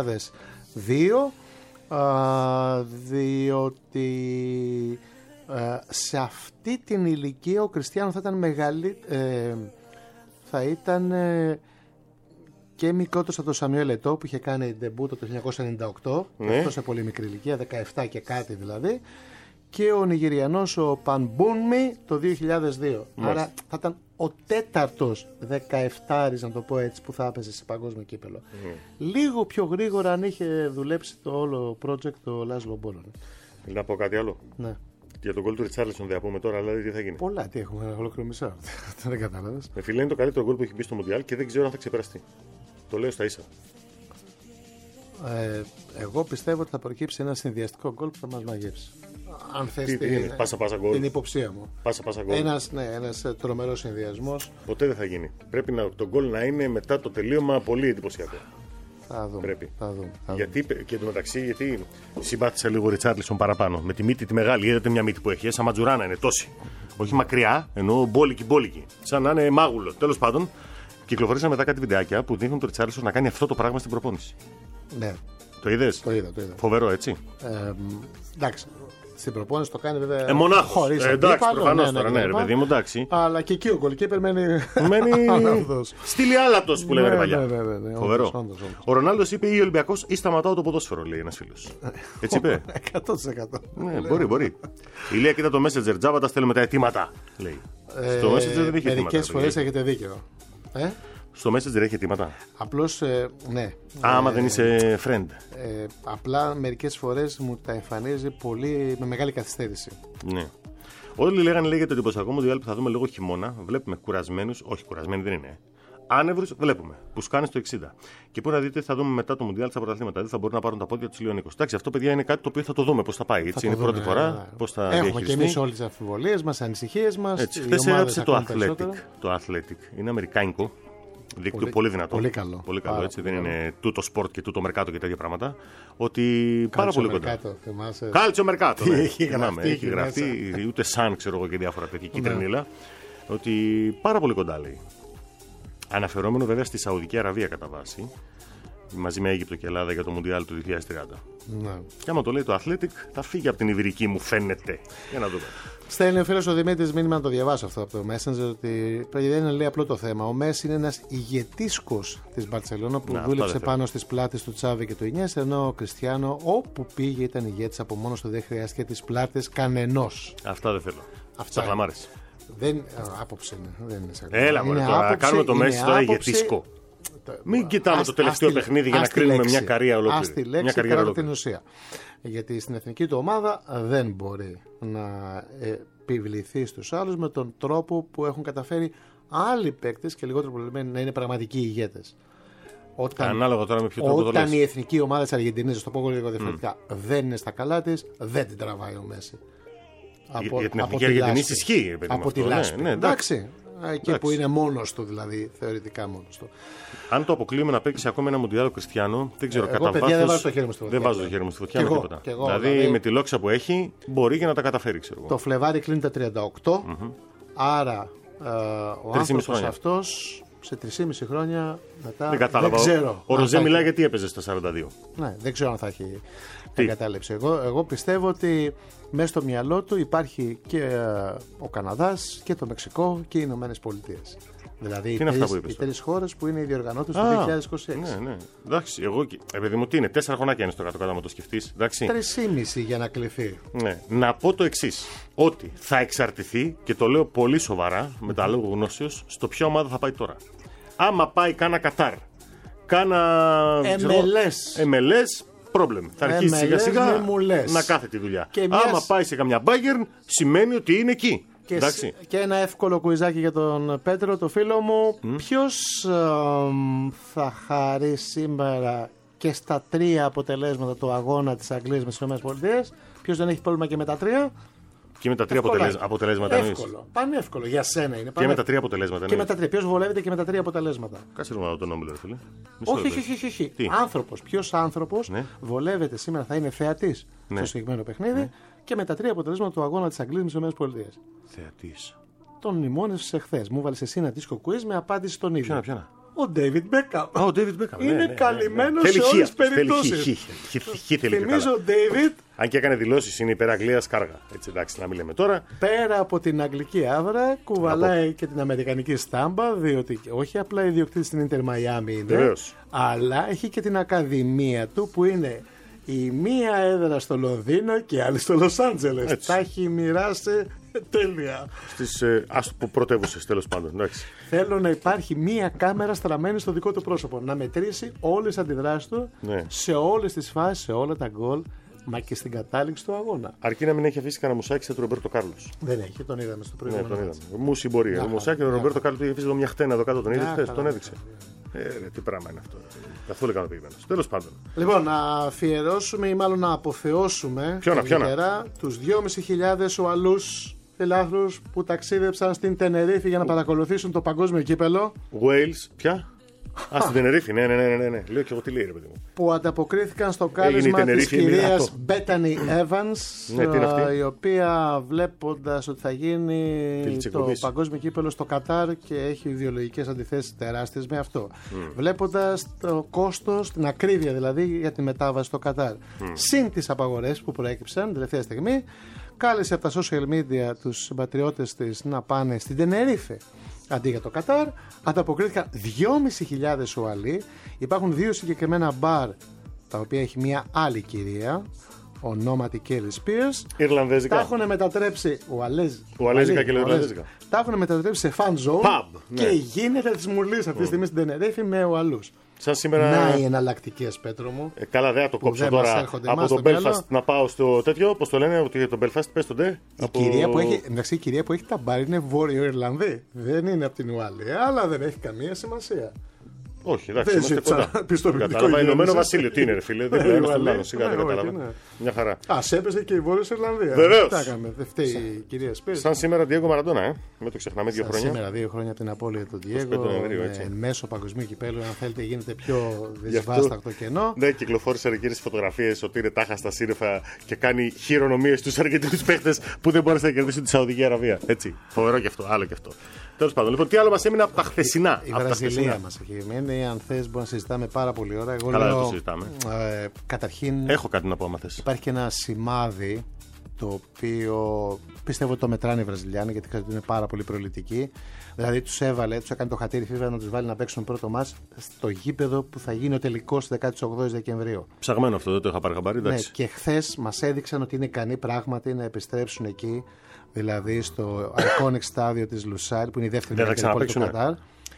2002, διότι σε αυτή την ηλικία ο Κριστιάνο θα ήταν θα ήταν και μικρότερος από τον Σαμιουέλ Ετώ που είχε κάνει ντεμπούτο το 1998, αυτό σε πολύ μικρή ηλικία, 17 και κάτι δηλαδή, και ο Νιγηριανός ο Πανμπούνμι το 2002. Άρα θα ήταν ο τέταρτος 17, να το πω έτσι, που θα έπαιζε σε παγκόσμιο κύπελλο. Λίγο πιο γρήγορα αν είχε δουλέψει το όλο project το Λάζλο Μπόλονι. Να πω κάτι άλλο. Ναι. Για τον γκολ του Ριτσάρλισον δεν θα πούμε τώρα, δηλαδή τι θα γίνει. Πολλά, τι έχουμε, ολόκληρο μισό. Δεν κατάλαβες. Με φίλε, είναι το καλύτερο γκολ που έχει μπει στο Μουντιάλ και δεν ξέρω αν θα ξεπεραστεί. Το λέω στα ίσα. Εγώ πιστεύω ότι θα προκύψει ένα συνδυαστικό γκολ που θα μας μαγεύσει. Αν θες πάσα γκολ. Την υποψία μου. Πάσα γκολ. Ένας τρομερός συνδυασμός. Ποτέ δεν θα γίνει. Πρέπει το γκολ να είναι μετά το τελείωμα πολύ εντυπωσιακό. Θα δούμε. Πρέπει. Θα δούμε. Γιατί και εντωμεταξύ, γιατί συμπάθησα λίγο ο Ριτσάρλισον παραπάνω. Με τη μύτη τη μεγάλη, είδατε μια μύτη που έχει. Σαν ματζουράνα είναι τόση. Όχι μακριά, ενώ μπόλικη. Σαν να είναι μάγουλο. Τέλος πάντων, κυκλοφορήσαν μετά κάτι βιντεάκια που δείχνουν τον Ριτσάρλισον να κάνει αυτό το πράγμα στην προπόνηση. Ναι. Το είδες? Το είδα. Φοβερό, έτσι. Εντάξει. Στην προπόνηση το κάνει βέβαια. Μονάχος. Εντάξει, προφανώς τώρα, ναι, ρε παιδί μου, εντάξει. Αλλά και εκεί ο γκολκίπερ μένει στυλιάλατος που λέγανε παλιά. Ναι, φοβερό. Όντως. Ο Ρονάλντος είπε ή Ολυμπιακός ή σταματάω το ποδόσφαιρο, λέει ένας φίλος. Έτσι είπε. 100%. Ναι, μπορεί. Η Λία, κοίτα το Messenger, τζάμπα τα στέλνουμε τα αιτήματα, λέει. Στο Messenger δεν έχει αιτήματα. Μερικές φορές έχετε δίκιο. Στο Messenger έχει αιτήματα. Απλώς, ναι. Άμα δεν είσαι friend. Απλά μερικές φορές μου τα εμφανίζει πολύ με μεγάλη καθυστέρηση. Ναι. Όλοι λέγανε ότι το εντυπωσιακό Μουντιάλ που θα δούμε λίγο χειμώνα, βλέπουμε κουρασμένους, όχι κουρασμένοι δεν είναι. Άνευρους βλέπουμε, που σκάνε στο 60. Και πού να δείτε, θα δούμε μετά το Μουντιάλ στα πρωταθλήματα. Δεν θα μπορούν να πάρουν τα πόδια του λίγο Νίκος. Εντάξει, αυτό παιδιά είναι κάτι το οποίο θα το δούμε πώς θα πάει. Έτσι, είναι η πρώτη φορά. Πώς θα έχουμε και εμείς όλες τις αμφιβολίες μας, ανησυχίες μας. Χθες έγραψε το Athletic. Είναι αμερικάνικο. Δίκτυο πολύ δυνατό. Πολύ καλό. Πολύ καλό έτσι. Δεν είναι τούτο σπορτ και τούτο μερκάτο και τέτοια πράγματα. Ότι πάρα πολύ κοντά. Κάλτσιο μερκάτο. Έχει γραφτεί, ούτε σαν ξέρω εγώ και διάφορα τέτοια κίτρινήλα. Ότι πάρα πολύ κοντά λέει. Αναφερόμενο βέβαια στη Σαουδική Αραβία κατά βάση. Μαζί με Αίγυπτο και Ελλάδα για το Μουντιάλ του 2030. Ναι. Και άμα το λέει το Athletic, θα φύγει από την Ιβηρική, μου φαίνεται. Για να δούμε. Στέλνει ο φίλος ο Δημήτρης μήνυμα να το διαβάσω αυτό από το Messenger. Ότι δεν είναι λέει απλό το θέμα. Ο Μέση είναι ένας ηγετήσκος της Μπαρτσελόνα που δούλεψε πάνω στις πλάτες του Τσάβη και του Ινιές. Ενώ ο Κριστιάνο όπου πήγε ήταν ηγέτης από μόνος του, δεν χρειάστηκε τις πλάτες κανενός. Αυτά δεν θέλω. Αυτά θα μ' άρεσε. Άποψη είναι. Δεν είναι σαν έλα μωρέ τώρα, κάνουμε το Μέση τώρα ηγετήσκο. Μην κοιτάμε το τελευταίο παιχνίδι για να κρίνουμε μια καριέρα ολόκληρη. Ας τη λέξη κράτα την ουσία. Γιατί στην εθνική του ομάδα δεν μπορεί να επιβληθεί στους άλλους με τον τρόπο που έχουν καταφέρει άλλοι παίκτες και λιγότερο προβλημένοι να είναι πραγματικοί ηγέτες. Ανάλογα τώρα με ποιο τρόπο το λες. Όταν η εθνική ομάδα της Αργεντινής, το πω λίγο διαφορετικά, δεν είναι στα καλά της, δεν την τραβάει ο Μέση. Για την εθνική Αργεντινή ισχύει. Από τη λάσπη. Εντάξει. Εκεί που είναι μόνος του, δηλαδή θεωρητικά μόνος του. Αν το αποκλείουμε να παίξει ακόμα ένα Μουντιάλ Κριστιάνο, δεν ξέρω κατά βάθος. Δεν βάζω το χέρι μου στη φωτιά. Δεν βάζω το χέρι μου στη φωτιά με τίποτα. Δηλαδή με τη λόξα που έχει μπορεί και να τα καταφέρει, ξέρω εγώ. Το Φλεβάρι κλείνει τα 38. Άρα ο άνθρωπος αυτός σε 3,5 χρόνια μετά. Δεν κατάλαβα. Δεν ξέρω. Ο Ροζέ μιλάει γιατί έπαιζε στα 42. Ναι, δεν ξέρω αν θα έχει εγκατάλειψη. Εγώ πιστεύω ότι μέσα στο μυαλό του υπάρχει και ο Καναδάς και το Μεξικό και οι Ηνωμένες Πολιτείες. Δηλαδή οι τρεις χώρες που είναι οι διοργανώτες του 2026. Ναι. Εντάξει, εγώ επειδή μου τι είναι, 4 χρονάκια είναι στο κάτω-κάτω, άμα το σκεφτείς. 3,5 για να κληθεί. Ναι. Να πω το εξής. Ότι θα εξαρτηθεί, και το λέω πολύ σοβαρά, με τα λόγω γνώσεως, στο ποια ομάδα θα πάει τώρα. Άμα πάει κάνα Κατάρ, κάνα MLS, πρόβλημα. Θα αρχίσει σιγά σιγά να κάθεται τη δουλειά. Άμα πάει σε καμιά Bayern, σημαίνει ότι είναι εκεί. Και ένα εύκολο κουιζάκι για τον Πέτρο, το φίλο μου. Ποιος θα χαρεί σήμερα και στα 3 αποτελέσματα του αγώνα της Αγγλίας με τις ΗΠΑ? Ποιος δεν έχει πρόβλημα και με τα 3? Και με τα 3 αποτελέσματα. Εύκολο. Πανεύκολο. Για σένα είναι. Και με τα 3 αποτελέσματα. Και με τα 3. Ποιος βολεύεται και με τα 3 αποτελέσματα? Κάτσε να τον Νόμπελ, φίλε. Όχι. Άνθρωπος. Ποιος άνθρωπος βολεύεται σήμερα, θα είναι θεατής στο συγκεκριμένο παιχνίδι και με τα 3 αποτελέσματα του αγώνα της Αγγλίας με τις ΗΠΑ? Θεατής. τον μνημόνευσες εχθές. Μου έβαλες εσύ ένα δίσκο quiz με απάντηση στον ίδιο. Ποια. Ο David Beckham. Ο David Beckham. Είναι καλυμμένος σε όλες τις περιπτώσεις. Θυμίζω ο David. Αν και έκανε δηλώσεις, είναι υπέρ Αγγλίας κάργα. Έτσι, εντάξει, να μιλάμε τώρα. Πέρα από την αγγλική άβρα, κουβαλάει και την αμερικανική στάμπα, διότι όχι απλά ιδιοκτήτης στην Inter Miami είναι, βεβαίως, αλλά έχει και την ακαδημία του που είναι η μία έδρα στο Λονδίνο και η άλλη στο Λος Άντζελες. Τα έχει μοιράσει τέλεια. Στις πρωτεύουσες, τέλος πάντων. Εντάξει. Θέλω να υπάρχει μία κάμερα στραμμένη στο δικό του πρόσωπο. Να μετρήσει όλες τις αντιδράσεις του σε όλες τις φάσεις, σε όλα τα γκολ, μα και στην κατάληξη του αγώνα. Αρκεί να μην έχει αφήσει κανένα μουσάκι σαν τον Ρομπέρτο Κάρλος. Δεν έχει, τον είδαμε στο προηγούμενο. Ναι, τον είδαμε. Μουσι μπορεί. Ο μουσάκι του Ρομπέρτο Κάρλος είχε αφήσει μια χτένα εδώ κάτω, τον είδε χθες, τον έδειξε. Τι πράγμα είναι αυτό. Καθόλου ικανοποιημένο. Τέλος πάντων. Λοιπόν, να αφιερώσουμε ή μάλλον να αποθεώσουμε τους 2.500 Ουαλούς φιλάθλους που ταξίδεψαν στην Τενερίφη για να παρακολουθήσουν το παγκόσμιο κύπελο. Wales, ποια? Στην Τενερίφη, ναι. Λέω και εγώ τι λέει, ρε παιδί μου. Που ανταποκρίθηκαν στο κάλεσμα της κυρίας Μπέτανι Evans, η οποία βλέποντας ότι θα γίνει το παγκόσμιο κύπελο στο Κατάρ και έχει ιδεολογικές αντιθέσεις τεράστιες με αυτό, βλέποντας το κόστος, την ακρίβεια δηλαδή για τη μετάβαση στο Κατάρ, συν τις απαγορεύσεις που προέκυψαν την τελευταία στιγμή, κάλεσε από τα social media τους συμπατριώτες της να πάνε στην Τενερίφη αντί για το Κατάρ. Ανταποκρίθηκαν 2.500 Ουαλοί. Υπάρχουν δύο συγκεκριμένα μπαρ τα οποία έχει μια άλλη κυρία ονόματι Kelly Spears. Ιρλανδέζικα. Τα έχουν μετατρέψει. Ουαλέζικα και Ιρλανδέζικα. Τα έχουν μετατρέψει σε fan zone. Pub, Και ναι. γίνεται τη μουλή αυτή τη στιγμή στην Τενερίφη με Ουαλούς. Σαν σήμερα. Να οι εναλλακτικές, Πέτρο μου. Καλά, δεν θα το κόψω δεν μας τώρα έρχονται από εμάς το στο μυαλό. Belfast να πάω στο τέτοιο. Πώς το λένε, ότι το Belfast πες το ντε. Η κυρία που έχει τα μπάρ είναι Βόρειο Ιρλανδή. Δεν είναι από την Ουαλία, αλλά δεν έχει καμία σημασία. Όχι, εντάξει, Δεν είμαστε ζήτησα κοντά. πιστοποιητικό Κατάλαβα, γέννησης. Ηνωμένο Βασίλειο. Τι είναι, ρε φίλε, δεν είναι στον άλλο. Σιγά δεν κατάλαβα. Μια χαρά. Α, έπεσε και η Βόρεια Ιρλανδία. Βεβαίως. Τι έκαμε, δεν φταίει η κυρία Σπίρ. Σαν σήμερα Diego Maradona, μην το ξεχνάμε, 2 χρόνια. Σήμερα 2 χρόνια από την απώλεια του 25 Νοεμβρίου, Diego. έτσι. Μέσω παγκοσμίου κυπέλου, αν θέλετε, γίνεται πιο δυσβάσταχτο κενό. Ναι, κυκλοφόρησε εκείνες τις φωτογραφίες ότι είναι τάχα στα σύννεφα και κάνει χειρονομίες στους Αργεντινούς παίχτες που δεν μπόρεσαν να κερδίσουν τη Σαουδική Αραβία. Έτσι. Φοβερό και αυτό, άλλο και αυτό. Τέλος πάντων, λοιπόν, τι άλλο μας έμεινε από τα χθεσινά. Η Βραζιλία μας έχει μείνει. Αν θες, μπορούμε να συζητάμε πάρα πολύ ώρα. Εγώ Καλά, λέω, δεν το συζητάμε. Καταρχήν, Έχω κάτι να πω, άμα θες. υπάρχει και ένα σημάδι το οποίο πιστεύω ότι το μετράνε οι Βραζιλιάνοι, γιατί ξέρετε ότι είναι πάρα πολύ προληπτικοί. Δηλαδή τους έκανε το χατήρι FIFA να τους βάλει να παίξουν πρώτο μάτς στο γήπεδο που θα γίνει ο τελικός στις 18 Δεκεμβρίου. Ψαγμένο αυτό, δεν το είχα πάρει χαμπάρι, Ναι, εντάξει. και χθες μας έδειξαν ότι είναι ικανοί πράγματι να επιστρέψουν εκεί, δηλαδή στο iconic στάδιο της Λουσάρ, που είναι η δεύτερη Δεν θα μεγαλύτερη πόλη του ξαναπαίξουνε.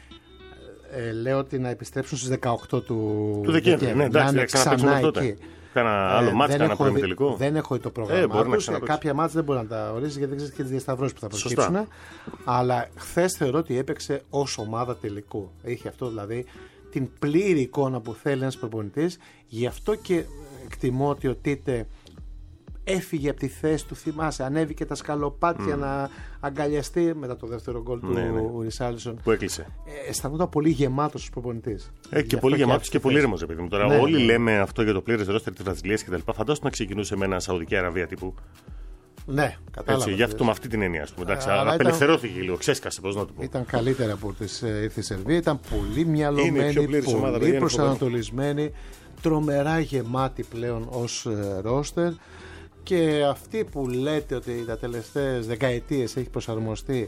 Κατάρ. Λέω ότι να επιστρέψουν στις 18 του Δεκέμβρη. Ναι, εντάξει, να θα είναι ξαναπαίξουν ξανά τότε. εκεί. Κάνα άλλο μάτς, δεν κάνα έχω πρώιμη δει- τελικό. Δεν έχω δει το πρόγραμμά μπορεί να τους. ξαναπαίξει. Κάποια μάτς δεν μπορεί να τα ορίσει γιατί δεν ξέρει και τις διασταυρώσεις που θα Σωστά. προκύψουν. Αλλά χθες θεωρώ ότι έπαιξε ως ομάδα τελικού. Είχε αυτό δηλαδή την πλήρη εικόνα που θέλει ένας προπονητής. Γι' αυτό και εκτιμώ ότι ο Τίτε έφυγε από τη θέση του, θυμάσαι, ανέβηκε τα σκαλοπάτια να αγκαλιαστεί μετά το δεύτερο γκολ του Ρισάλισον. Που έκλεισε. Αισθανόταν πολύ γεμάτος ως προπονητής. Και πολύ γεμάτος και πολύ ήρεμος, επειδή μου. Τώρα Ναι, όλοι ναι. λέμε αυτό για το πλήρες ρόστερ της Βραζιλίας και τα λοιπά. Φαντάσου να ξεκινούσε με ένα Σαουδική Αραβία τύπου. Ναι, κατάλαβα. Έτσι, γι' αυτό με αυτή την έννοια, ας πούμε. Εντάξει, Αλλά ήταν- απελευθερώθηκε λίγο, ξέσκασε, πώς να το πω. Ήταν καλύτερα που ήρθε η Σερβία, ήταν πολύ Είναι η μυαλωμένη, πιο πλήρης ομάδα, πολύ παιδιά, είναι προσανατολισμένη, τρομερά γεμάτη πλέον ως ρόστερ. Και αυτή που λέτε ότι τα τελευταίες δεκαετίες έχει προσαρμοστεί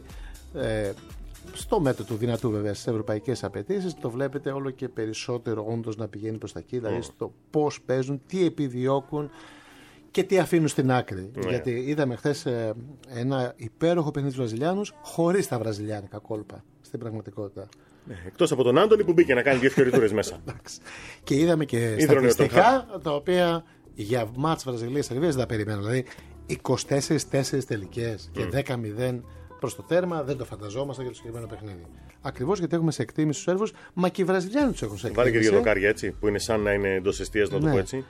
στο μέτρο του δυνατού βέβαια στις ευρωπαϊκές απαιτήσεις, το βλέπετε όλο και περισσότερο όντως να πηγαίνει προς τα εκεί, δηλαδή στο πώς παίζουν, τι επιδιώκουν και τι αφήνουν στην άκρη. Γιατί είδαμε χθες ένα υπέροχο παιχνίδι τους Βραζιλιάνους χωρίς τα βραζιλιάνικα κόλπα στην πραγματικότητα. Εκτός από τον Άντωνη που μπήκε να κάνει 2 φιωριτούρες μέσα. Εντάξει. Και είδαμε και Ίδρωνε στατιστικά τα οποία για μάτς Βραζιλίας-Σερβίας δεν τα περιμένω. Δηλαδή 24-4 τελικές και 10-0 προς το τέρμα δεν το φανταζόμαστε για το συγκεκριμένο παιχνίδι. Ακριβώς γιατί έχουμε σε εκτίμηση τους Σέρβους, μα και οι Βραζιλιάνοι τους έχουν σε εκτίμηση. Βάλε και 2 δοκάρια έτσι, που είναι σαν να είναι εντός εστίας, να το πω έτσι.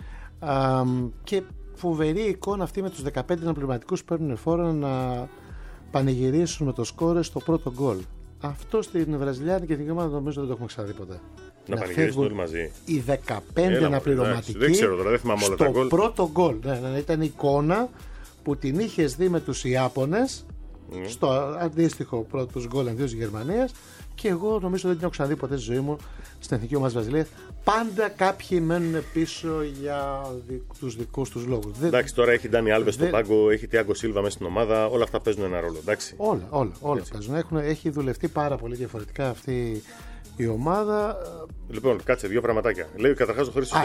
Και φοβερή εικόνα αυτή με τους 15 αναπληρωματικούς που παίρνουν φόρο να πανηγυρίσουν με το σκόρ στο πρώτο γκολ. Αυτό στην Βραζιλιάνικη εθνική ομάδα νομίζω δεν το έχουμε ξαναδεί ποτέ. Να πανηγυρίσουν όλοι μαζί. Οι 15 αναπληρωματικοί δεν ξέρω τώρα, δεν θυμάμαι όλα τα στο γκολ. πρώτο γκολ. Ναι, ήταν εικόνα που την είχες δει με τους Ιάπωνες στο αντίστοιχο πρώτο γκολ αντίον της Γερμανίας, και εγώ νομίζω δεν την έχω ξαναδεί ποτέ στη ζωή μου στην εθνική ομάδα Βραζιλίας. Πάντα κάποιοι μένουν πίσω για τους δικούς τους λόγους. Εντάξει, τώρα έχει Ντάνι Άλβες στον πάγκο, έχει Τιάγκο Σίλβα μέσα στην ομάδα, όλα αυτά παίζουν ένα ρόλο. Εντάξει. Όλα παίζουν. Έχει δουλευτεί πάρα πολύ διαφορετικά αυτή η ομάδα. Λοιπόν, κάτσε 2 πραγματάκια. Λέει καταρχάς ο Χρήστος.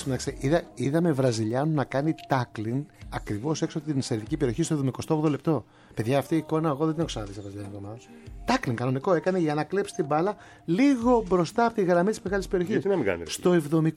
Είδαμε Βραζιλιάνου να κάνει τάκλιν ακριβώς έξω από την σερβική περιοχή στο 28 λεπτό. Παιδιά, αυτή η εικόνα εγώ δεν την έχω ξαναδεί σε βραζιλιάνικη ομάδα. Τάκλιν κανονικό έκανε για να κλέψει την μπάλα λίγο μπροστά από τη γραμμή της μεγάλης περιοχής. Γιατί να μην κάνει. Στο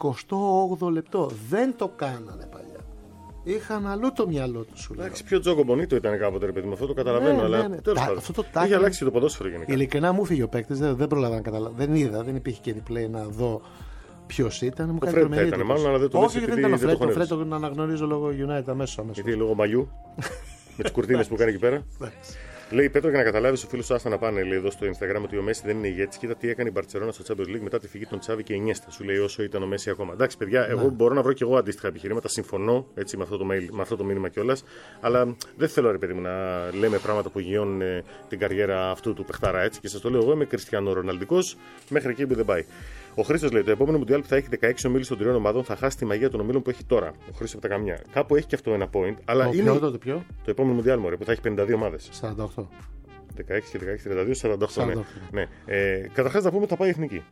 78 λεπτό. Δεν το κάνανε παλιά. Είχαν αλλού το μυαλό του, σου λέω. Εντάξει, πιο Τζόκο Μπονίτο ήταν κάποτε, ρε παιδί μου, αυτό το καταλαβαίνω. Αλλά τέλος πάντων. Αυτό το Έχει αλλάξει το ποδόσφαιρο γενικά. Ειλικρινά μου φύγει ο παίκτη, δεν πρόλαβα να καταλάβω. Δεν είδα, δεν υπήρχε και replay να δω ποιο ήταν. Μου Ο κάνει Φρέντ τρομερή ήταν, εντύπωση. μάλλον, αλλά δεν το Όχι, λες δεν επειδή ήταν ο δεν το Φρέντ. Το χωνεύεις. Φρέντ τον αναγνωρίζω λόγω United αμέσως. Γιατί λόγω μαγιού, με τις κουρτίνες που κάνει εκεί πέρα. Λέει Πέτρο, για να καταλάβει ο φίλο Άστα να πάνε, λέει εδώ στο Instagram, ότι ο Μέση δεν είναι ηγέτη. Κοίτα τι έκανε η Μπαρτσελόνα στο Champions League μετά τη φυγή των Τσάβη και Ινιέστα. Σου λέει όσο ήταν ο Μέση ακόμα. Εντάξει, παιδιά, εγώ μπορώ να βρω και εγώ αντίστοιχα επιχειρήματα. Συμφωνώ έτσι, με αυτό το μήνυμα κιόλα. Αλλά δεν θέλω, ρε παιδί μου, να λέμε πράγματα που γιώνουν την καριέρα αυτού του παιχτάρα έτσι. Και σα το λέω, εγώ είμαι Κριστιανό Ροναλντικό μέχρι εκεί που δεν πάει. Ο Χρήστος λέει: το επόμενο Μουντιάλ που θα έχει 16 ομίλους των 3 ομάδων θα χάσει τη μαγεία των ομίλων που έχει τώρα. Ο Χρήστος από τα καμιά. Κάπου έχει και αυτό ένα point. Αλλά είναι. Το επόμενο Μουντιάλ μωρέ, που θα έχει 52 ομάδες. 48. 16 και 16, 32, 48. 48. Ναι. Καταρχάς να πούμε ότι θα πάει η εθνική.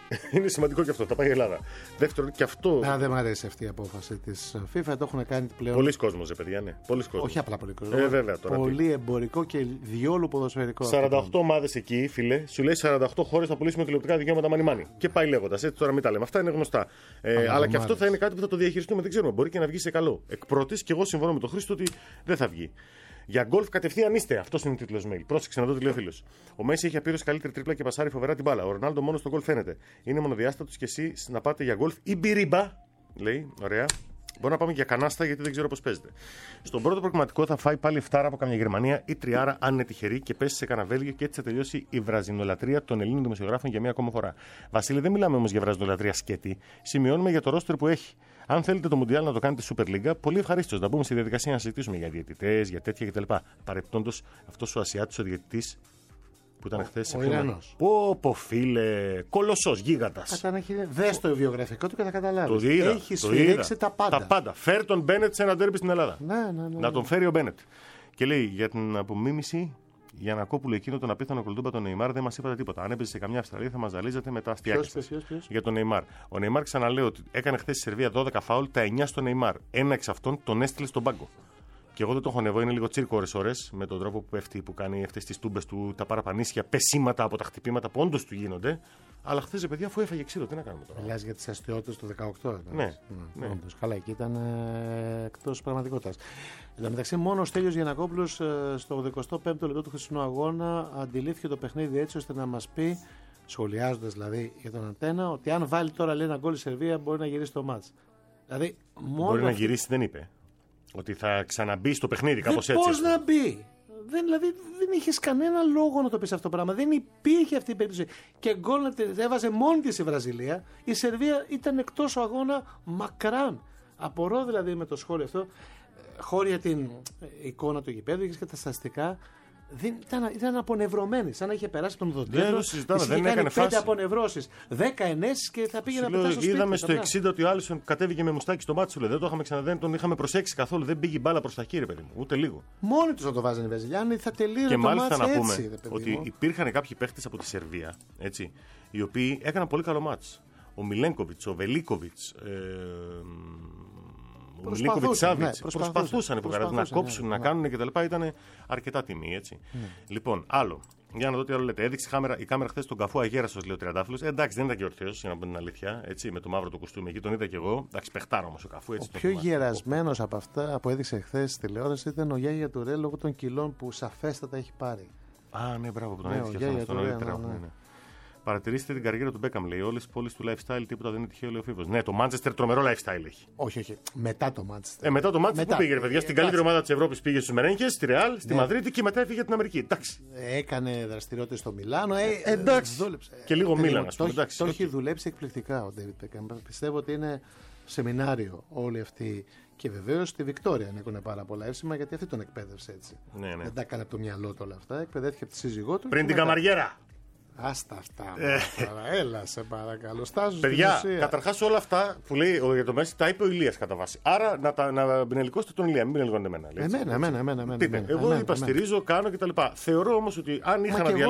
Είναι σημαντικό και αυτό. Θα πάει η Ελλάδα. Δεύτερον, και αυτό. Δεν μου αρέσει αυτή η απόφαση της FIFA. Το έχουν κάνει πλέον. Πολλοί κόσμος, παιδιά, ναι. Πολλοί κόσμος. Όχι απλά πολλοί κόσμος. Βέβαια, τώρα πολύ εμπορικό και διόλου ποδοσφαιρικό. 48 ομάδες εκεί, φίλε, σου λέει 48 χώρες θα πουλήσουμε τηλεοπτικά δικαιώματα μάνι-μάνι. Και πάει λέγοντας. Έτσι τώρα μην τα λέμε. Αυτά είναι γνωστά. Αλλά και αυτό θα είναι κάτι που θα το διαχειριστούμε. Δεν ξέρουμε. Μπορεί και να βγει σε καλό. Εκ πρώτης, και εγώ συμφωνώ με τον Χρήστο ότι δεν θα βγει. Για γκολφ κατευθείαν είστε. Αυτό είναι ο τίτλος mail. Πρόσεξε να δω τι λέει ο φίλος. Ο Μέση έχει απείρωση καλύτερη τρίπλα και πασάρει φοβερά την μπάλα. Ο Ρονάλντο μόνο στο γκολφ φαίνεται. Είναι μονοδιάστατος και εσύ να πάτε για γκολφ ή μπυρίμπα. Λέει, ωραία. Μπορεί να πάμε για κανάστα γιατί δεν ξέρω πώς παίζεται. Στον πρώτο προγραμματικό θα φάει πάλι 7 από καμιά Γερμανία ή 3 αν είναι τυχερή και πέσει σε κανένα Βέλγιο και έτσι θα τελειώσει η βραζινολατρία των Ελλήνων δημοσιογράφων για μία ακόμα φορά. Βασίλη, δεν μιλάμε όμως για βραζινολατρία σκέτη. Σημειώνουμε για το ρόστερ που έχει. Αν θέλετε το Μουντιάλ να το κάνετε Super League, πολύ ευχαρίστως να μπούμε στη διαδικασία να συζητήσουμε για διαιτητές, για τέτοια κτλ. Παρεπτόντως, αυτός ο Ασιάτης ο διαιτητής που ήταν χθες. Ο Ιρανός. Πω, φίλε, κολοσσός, γίγαντας. Δες το βιογραφικό του και θα καταλάβεις. Έχει το σφυρίξει τα πάντα. Τα πάντα. Φέρει τον Μπένετ σε ένα ντέρμπι στην Ελλάδα. Ναι. Να τον φέρει ο Μπένετ. Και λέει για την απομίμηση. Για να κόπουλο εκείνο τον απίθανο κολοτούμπα τον Νεϊμάρ δεν μας είπατε τίποτα. Αν έπαιζε σε καμιά Αυστραλία θα μας ζαλίζατε με τα αστιάκια. Ποιος? Για τον Νεϊμάρ. Ο Νεϊμάρ, ξαναλέω ότι έκανε χθες στη Σερβία 12 φάουλ, τα 9 στον Νεϊμάρ. Ένα εξ αυτών τον έστειλε στον πάγκο. Και εγώ δεν το χωνεύω, είναι λίγο τσίρκο ώρες με τον τρόπο που πέφτει, που κάνει αυτές τις τούμπες του, τα παραπανίσια πεσήματα από τα χτυπήματα που όντως του γίνονται. Αλλά χθες, παιδιά, αφού έφαγε ξύλο, τι να κάνουμε τώρα. Μιλάς για τις αστιότητες του 18. Ναι. Όντως, καλά, εκεί ήταν εκτός πραγματικότητας. Εν τω μεταξύ, μόνο ο Στέλιος Γιαννακόπουλος στο 85ο λεπτό του χθεσινού αγώνα αντιλήφθηκε το παιχνίδι έτσι ώστε να μας πει, σχολιάζοντας δηλαδή για τον Αντένα, ότι αν βάλει τώρα λέει ένα γκολ η Σερβία μπορεί να γυρίσει το μάτς. Δηλαδή, μπορεί να γυρίσει, δεν είπε. Ότι θα ξαναμπεί στο παιχνίδι, κάπως έτσι. Πώς να μπει. Δηλαδή δεν είχε κανένα λόγο να το πει αυτό το πράγμα. Δεν υπήρχε αυτή η περίπτωση. Και γκολ να έβαζε μόνη της η Βραζιλία. Η Σερβία ήταν εκτός αγώνα μακράν. Απορώ δηλαδή με το σχόλιο αυτό. Χώρια την εικόνα του γηπέδου και τα στατιστικά. Ήταν απονευρωμένη, σαν να είχε περάσει τον δοντέρο. Δεν έκανε φάση. 5 απονευρώσεις, 10 ενέσεις και θα πήγε να πετάσει στο σπίτι. Είδαμε στο 60 ότι ο Άλισον κατέβηκε με μουστάκι στο μάτι σου. Δεν το είχαμε δεν τον είχαμε προσέξει καθόλου. Δεν πήγε μπάλα προς τα χέρια, παιδί μου. Ούτε λίγο. Μόνοι τους να το βάζανε οι Βραζιλιάνοι, θα τελείωνε το μάτι. Και μάτς μάλιστα να έτσι, πούμε ότι υπήρχαν κάποιοι παίχτες από τη Σερβία, έτσι, οι οποίοι έκαναν πολύ καλό μάτς. Ο Μιλένκοβιτς, ο Βελίκοβιτς. Ο Μιλίνκοβιτ Σάβιτς προσπαθούσαν να κόψουν, να κάνουν κτλ. Ήταν αρκετά τιμή, έτσι. Λοιπόν, άλλο. Για να δω τι άλλο λέτε. Έδειξε η κάμερα χθες τον Καφού Αγέρασος, λέει ο Τριαντάφυλλος. Εντάξει, δεν ήταν και ορθίος, για να πω την αλήθεια. Έτσι, με το μαύρο το κουστούμι εκεί, τον είδα και εγώ. Εντάξει, παιχτάρα όμως ο Καφού. Έτσι, ο πιο γερασμένος από αυτά που έδειξε χθες στη τηλεόραση ήταν ο Γιάγια Τουρέ λόγω των κιλών που σαφέστατα έχει πάρει. Α, ναι, μπράβο που τον έδειξε αυτό. Παρατηρήστε την καριέρα του Μπέκαμ, λέει. Όλες τις πόλεις του lifestyle, τίποτα δεν είναι τυχαίο, λέει ο Φίβος. Ναι, το Manchester τρομερό lifestyle έχει. Όχι. Μετά το Manchester. Μετά το Manchester, πού πήγε, ρε παιδιά? Στην καλύτερη ομάδα της Ευρώπης πήγε στους Μερένκες, στη Ρεάλ, στη Μαδρίτη και μετά έφυγε την Αμερική. Εντάξει. Έκανε δραστηριότητες στο Μιλάνο. Εντάξει. Δούλεψε. Και λίγο Μίλαν, ας πούμε. Το έχει δουλέψει εκπληκτικά ο Ντέιβιντ Μπέκαμ. Πιστεύω ότι είναι σεμινάριο όλοι αυτοί. Και βεβαίως στη Βικτόρια ανήκουν πάρα πολλά εύσημα γιατί αυτή τον εκπαίδευσε έτσι. Ναι. Δεν τα έκανε από το μυαλό του όλα αυτά. Εκπαιδεύτηκε από τη σύζυγό του. Πριν την καμαριέρα. Άστα αυτά. Έλα, σε παρακαλώ. Στάζω παιδιά, καταρχάς όλα αυτά που λέει για το Μέση τα είπε ο Ηλίας κατά βάση. Άρα να μπινελικώσετε τον Ηλία, μην μπινελικώνετε εμένα. Εμένα. Εγώ είπα, στηρίζω, κάνω κτλ. Θεωρώ όμως ότι αν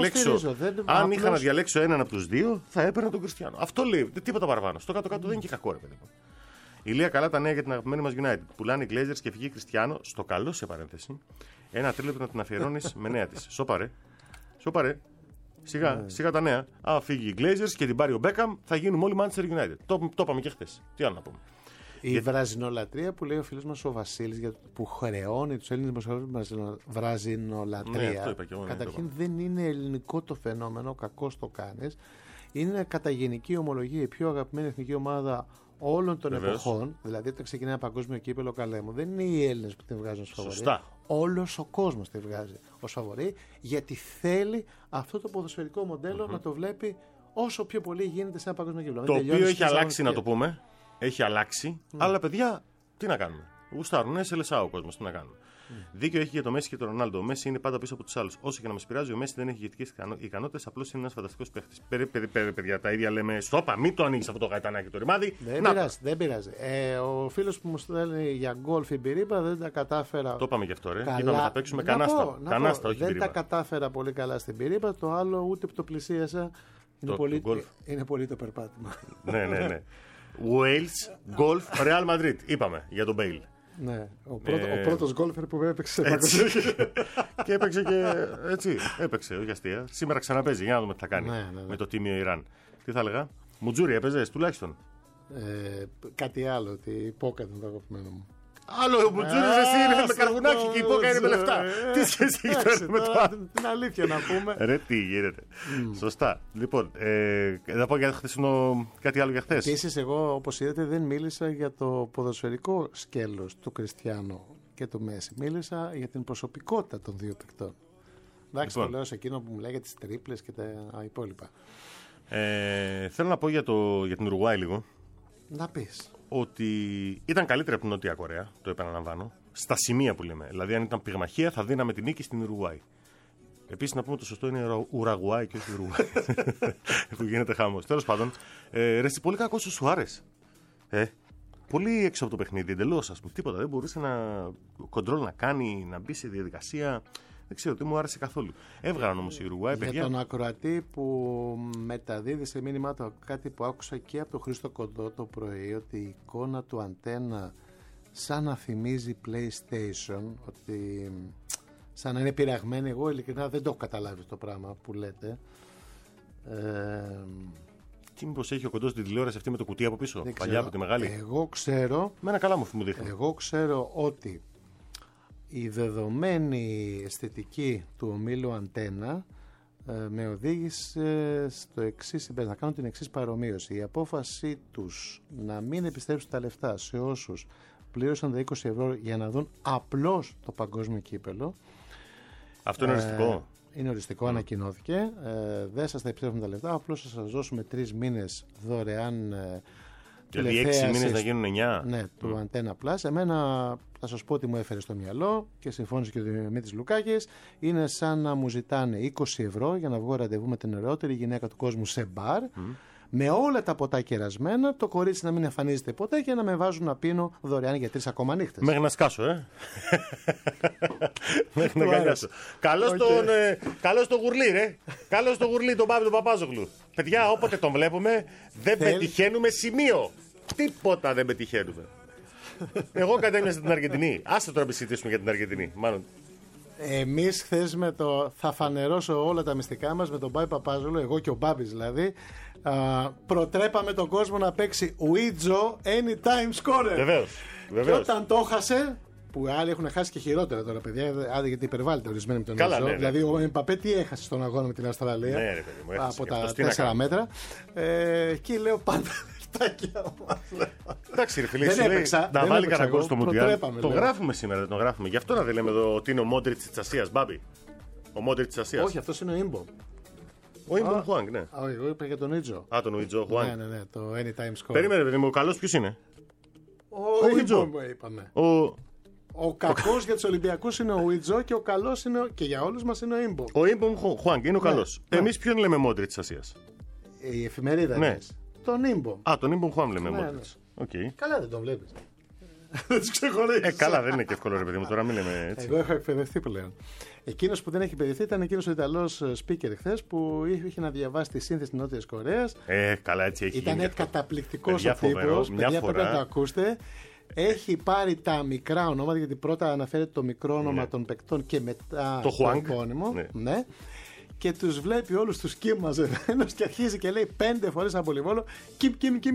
είχα να διαλέξω έναν από τους δύο, θα έπαιρνα τον Κριστιάνο. Αυτό λέει. Τίποτα παραπάνω. Στο κάτω-κάτω δεν είναι και κακό, ρε παιδί μου. Ηλία, καλά τα νέα για την αγαπημένη μας United. Πουλάνε οι Glazers και φυγεί Κριστιάνο, στο καλό σε παρένθεση. Ένα τρίλεπτο να την αφιερώνεις με νέα της. Σοπαρέ. Σιγά τα νέα. Αν φύγει η Glazers και την πάρει ο Μπέκαμ, θα γίνουμε όλοι Manchester United. Το είπαμε και χθες. Τι άλλο να πούμε. Η βραζινολατρία που λέει ο φίλος μας ο Βασίλης, που χρεώνει τους Έλληνες δημοσιογράφους βραζινολατρία. Ναι, αυτό είπα και εγώ. Καταρχήν δεν είναι ελληνικό το φαινόμενο, κακώς το κάνεις. Είναι κατά γενική ομολογία η πιο αγαπημένη εθνική ομάδα όλων των εποχών. Δηλαδή, όταν ξεκινάει ένα παγκόσμιο κύπελο καλέμου, δεν είναι οι Έλληνες που την βγάζουν ως φαβορί. Σωστά. Όλος ο κόσμος την βγάζει ως φαβορί, γιατί θέλει αυτό το ποδοσφαιρικό μοντέλο να το βλέπει όσο πιο πολύ γίνεται σε ένα παγκόσμιο κύπελο. Το οποίο έχει αλλάξει, να το πούμε. Έχει αλλάξει. Αλλά παιδιά, τι να κάνουμε. Γουστάρουν, σε λεσά ο κόσμος, τι να κάνουμε. Δίκιο έχει για το Μέση και τον Ρονάλντο. Ο Μέση είναι πάντα πίσω από τους άλλους. Όσο και να μας πειράζει, ο Μέση δεν έχει ηγετικές ικανότητες, απλώς είναι ένας φανταστικός παίχτης. Παιδιά, τα ίδια λέμε. Στόπα, μην το ανοίξεις αυτό το γαϊτανάκι το ρημάδι. Δεν πειράζει. Ο φίλος που μου στέλνει για γκολφ η Μπυρίμπα δεν τα κατάφερα. Το είπαμε γι' αυτό, ρε. Είπαμε θα παίξουμε κανάστα. Όχι δεν τα κατάφερα πολύ καλά στην Μπυρίμπα. Το άλλο ούτε που το πλησίασα. Είναι πολύ το περπάτημα. Ναι. Wales, Golf, Real Madrid. Είπαμε για τον Bale. Ναι, ο πρώτος γκόλφερ που έπαιξε. Και έπαιξε και έτσι. Έπαιξε, όχι αστεία. Σήμερα ξαναπέζει. Για να δούμε τι θα κάνει με το τίμιο Ιράν. Τι θα έλεγα. Μουτζούρι έπαιζε τουλάχιστον. Κάτι άλλο. Ότι η πόκα ήταν το αγαπημένο μου. Άλλο ο Μουτζούρι εσύ είναι με καρβουνάκι και η πόκα είναι με λεφτά. Τι σχέση έχει με το άλλο. Την αλήθεια να πούμε. Ρε, τι γίνεται. Σωστά. Λοιπόν, να πω για χθεσινό κάτι άλλο για χθε. Επίσης, εγώ όπως είδατε δεν μίλησα για το ποδοσφαιρικό σκέλος του Κριστιάνο και του Μέση. Μίλησα για την προσωπικότητα των δύο παικτών. Εντάξει, το λέω σε εκείνο που μου λέει για τις τρίπλες και τα υπόλοιπα. Θέλω να πω για την Ουρουγουάη λίγο. Να πεις. Ότι ήταν καλύτερη από την Νότια Κορέα, το επαναλαμβάνω, στα σημεία που λέμε. Δηλαδή, αν ήταν πυγμαχία, θα δίναμε την νίκη στην Ουρουγουάη. Επίσης, να πούμε το σωστό είναι Ουραγουάη και όχι Ουρουγουάη. Που γίνεται χάμος. Τέλος πάντων, πολύ κακός ο Σουάρες. Πολύ έξω από το παιχνίδι, εντελώς, ας πούμε. Τίποτα. Δεν μπορούσε να κοντρόλ να κάνει, να μπει σε διαδικασία. Δεν ξέρω τι μου άρεσε καθόλου. Έβγαλαν όμως η Ουρουγουάη, παιδιά. Για τον ακροατή που μεταδίδει σε μήνυμά του κάτι που άκουσα και από τον Χρήστο Κοντό το πρωί, ότι η εικόνα του αντένα σαν να θυμίζει PlayStation, ότι σαν να είναι πειραγμένη. Εγώ ειλικρινά δεν το έχω καταλάβει το πράγμα που λέτε. Τι μήπως έχει ο Κοντός την τηλεόραση αυτή με το κουτί από πίσω, παλιά από τη μεγάλη. Εγώ ξέρω. Με ένα καλά μου δείχνει. Εγώ ξέρω ότι η δεδομένη αισθητική του ομίλου Αντένα με οδήγησε στο εξής συμπέρασμα, να κάνω την εξής παρομοίωση. Η απόφαση τους να μην επιστρέψουν τα λεφτά σε όσους πλήρωσαν τα 20 ευρώ για να δουν απλώς το παγκόσμιο κύπελο. Αυτό είναι οριστικό. Είναι οριστικό, ανακοινώθηκε. Δεν σας θα επιστρέφουν τα λεφτά, απλώς θα σας δώσουμε 3 μήνες δωρεάν. Δηλαδή 6 μήνες να γίνουν 9. Ναι, του Antenna Plus. Εμένα θα σας πω ότι μου έφερε στο μυαλό και συμφώνησε και ο Δημήτρης Λουκάκης. Είναι σαν να μου ζητάνε 20 ευρώ για να βγω ραντεβού με την ωραιότερη γυναίκα του κόσμου σε μπαρ. Με όλα τα ποτά κερασμένα, το κορίτσι να μην εμφανίζεται ποτέ και να με βάζουν να πίνω δωρεάν για 3 ακόμα νύχτες. Μέχρι να σκάσω, Μέχρι να καλιάσω. Καλώς το γουρλί, ρε. Καλώς το γουρλί, τον Πάπη τον Παπάζογλου. Παιδιά, όποτε τον βλέπουμε, δεν πετυχαίνουμε σημείο. Τίποτα δεν πετυχαίνουμε. Εγώ κατέμεινα στην Αργεντινή. Άστε τώρα να συζητήσουμε για την Αργεντινή. Μάλλον. Εμείς χθες θα φανερώσω όλα τα μυστικά μας με τον Πάπη Παπάζογλου, εγώ και ο Μπάμπης δηλαδή. Προτρέπαμε τον κόσμο να παίξει Ουίτζο anytime scorer. Βεβαίως. Και όταν το χάσε, που άλλοι έχουν χάσει και χειρότερα τώρα, παιδιά, γιατί υπερβάλλεται ορισμένοι με τον Ουίτζο. Ναι. Δηλαδή, ο Εμπαπέ τι έχασε στον αγώνα με την Αυστραλία, ναι, ρε, παιδί μου, από τα 4 μέτρα. Εκεί λέω πάντα. Εντάξει, ρε φίλε, να βάλει κανένα γκολ στο Μουντιάλ. Το γράφουμε σήμερα, δεν το γράφουμε. Γι' αυτό να δεν λέμε εδώ ότι είναι ο Μόντριτς της Ασίας, Μπάμπη. Ο Μόντριτς της Ασίας. Όχι, αυτός είναι ο Ιμπομ. Ο Ιμπομ Χουάνγκ, ναι. Εγώ είπα για τον Ουίτζο. Τον Ουίτζο Χουάνγκ. Ναι, το anytime score. Περίμενε, παιδί μου, ο καλός ποιος είναι? Ο Ιμπομ, είπαμε. Ο κακός για τους Ολυμπιακούς είναι ο Ουίτζο και ο καλός είναι, και για όλους μας είναι ο Ιμπομ. Ο Ιμπομ Χουάνγκ είναι ο καλός. Εμείς ποιον λέμε Μόντριτς της Ασίας? Η εφημερίδα είναι. Τον Ιμπομ. Τον Ιμπομ Χουάνγκ λέμε Μόντριτς. Καλά δεν τον βλέπεις. Δεν τους ξεχωρίζεις. Καλά, δεν είναι και εύκολο, ρε παιδί μου, τώρα μην λέμε έτσι. Εγώ έχω εκπαιδευτεί πλέον. Εκείνος που δεν έχει εκπαιδευτεί ήταν εκείνος ο Ιταλός speaker χθες που είχε να διαβάσει τη σύνθεση της Νότιας Κορέας. Καλά, έτσι έχει. Ήταν καταπληκτικός ο τύπος. Παιδιά, πρέπει να το ακούσετε. Έχει πάρει τα μικρά ονόματα, γιατί πρώτα αναφέρεται το μικρό όνομα των παικτών και μετά το επώνυμο. Ναι. Και τους βλέπει όλους τους Κιμ μαζεμένους και αρχίζει και λέει 5 φορές από Λιβόλο Κιμ.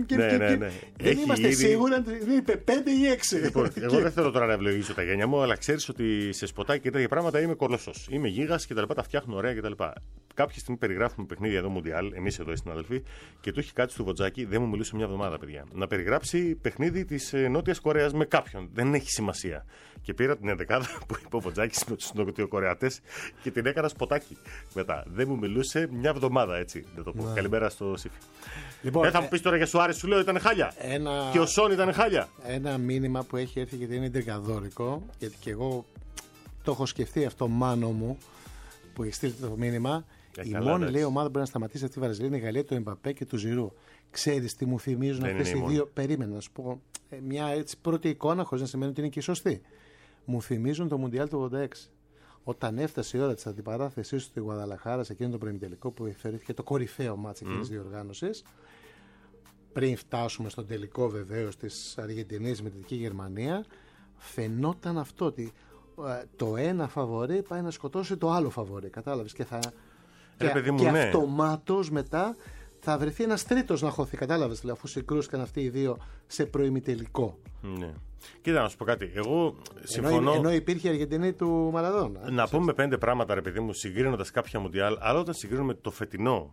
Δεν είμαστε σίγουροι αν είπε 5 ή 6. Λοιπόν, εγώ δεν θέλω τώρα να ευλογήσω τα γένια μου, αλλά ξέρεις ότι σε σποτάκι και τέτοια πράγματα είμαι κολοσσός. Είμαι γίγας και τα λοιπά, τα φτιάχνω ωραία και τα λοιπά. Κάποια στιγμή περιγράφουμε παιχνίδια εδώ Μουντιάλ, εμείς εδώ οι συναδελφοί, και του έχει κάτι στο βοτζάκι, δεν μου μιλούσε μια εβδομάδα, παιδιά. Να περιγράψει παιχνίδι της Νότιας Κορέας με κάποιον. Δεν έχει σημασία. Και πήρα την 11 που είπε ο Βοτζάκης με τους Νοτιοκορεατές και την έκανα σποτάκι μετά. Δεν μου μιλούσε μια εβδομάδα, έτσι. Δεν το πω. Καλημέρα στο Σύφη. Λοιπόν, θα μου πει τώρα για Σουάρες, σου λέω ήταν χάλια. Και ο Σόν ήταν χάλια. Ένα μήνυμα που έχει έρθει, γιατί είναι εντρικαδόρικο, γιατί και εγώ το έχω σκεφτεί αυτό μάνο μου που έχει στείλει το μήνυμα. Η μόνη λέει ομάδα που μπορεί να σταματήσει αυτή τη Βραζιλία είναι η Γαλλία, του Εμπαπέ και του Ζιρού. Ξέρεις τι μου θυμίζουν αυτές οι δύο? Περίμενα να σου πω μια έτσι πρώτη εικόνα, χωρίς να σημαίνει ότι είναι και η σωστή. Μου θυμίζουν το Μουντιάλ του 86. Όταν έφτασε η ώρα της αντιπαράθεσής του στη Γουαδαλαχάρα σε εκείνο το προημιτελικό που θεωρήθηκε το κορυφαίο μάτς εκείνης της διοργάνωσης, πριν φτάσουμε στον τελικό βεβαίως της Αργεντινής με τη Δυτική Γερμανία, φαινόταν αυτό ότι το ένα φαβορί πάει να σκοτώσει το άλλο φαβορί. Κατάλαβες? Και αυτομάτως μετά θα βρεθεί ένας τρίτος να χωθεί. Κατάλαβες? Δηλαδή, αφού συγκρούστηκαν αυτοί οι δύο σε προημιτελικό. Ναι. Κοίτα, να σου πω κάτι. Εγώ συμφωνώ. Ενώ υπήρχε η Αργεντινή του Μαραδόνα. Να πούμε 5 πράγματα, ρε παιδί μου, συγκρίνοντας κάποια Μουντιάλ, αλλά όταν συγκρίνουμε το φετινό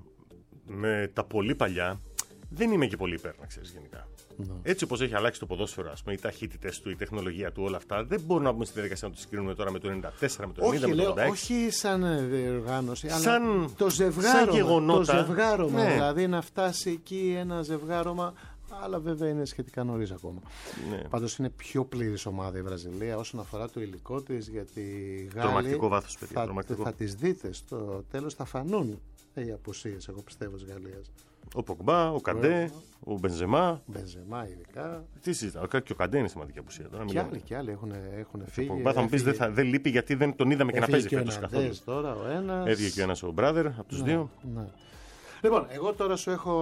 με τα πολύ παλιά, δεν είμαι και πολύ υπέρ, να ξέρεις, γενικά. Έτσι όπως έχει αλλάξει το ποδόσφαιρο, ας πούμε, οι ταχύτητες του, η τεχνολογία του, όλα αυτά, δεν μπορούμε να μπούμε στη διαδικασία να το συγκρίνουμε τώρα με το 94, με το 90, με το 86. Όχι σαν διοργάνωση, σαν, αλλά το ζευγάρωμα. Σαν γεγονότα. Το ζευγάρωμα, ναι. Δηλαδή να φτάσει εκεί ένα ζευγάρωμα. Αλλά βέβαια είναι σχετικά νωρίς ακόμα. Ναι. Πάντως είναι πιο πλήρης ομάδα η Βραζιλία όσον αφορά το υλικό της, γιατί οι Γάλλοι βάθος, παιδιά, θα τις δείτε στο τέλος, θα φανούν οι απουσίες, εγώ πιστεύω, της Γαλλίας. Ο Πογμπά, ο Καντέ, ο Μπενζεμά. Μπενζεμά ειδικά. Τι συζητάω, και ο Καντέ είναι σημαντική απουσία. Και άλλοι έχουν φύγει. Ο Πογμπά θα μου πεις δεν λείπει γιατί δεν τον είδαμε και να παίζει φέτος καθόλου. Τώρα ο ένας. Έφυγε και ένας ο Μπράδερ από τους δύο. Ναι. Λοιπόν, εγώ τώρα σου έχω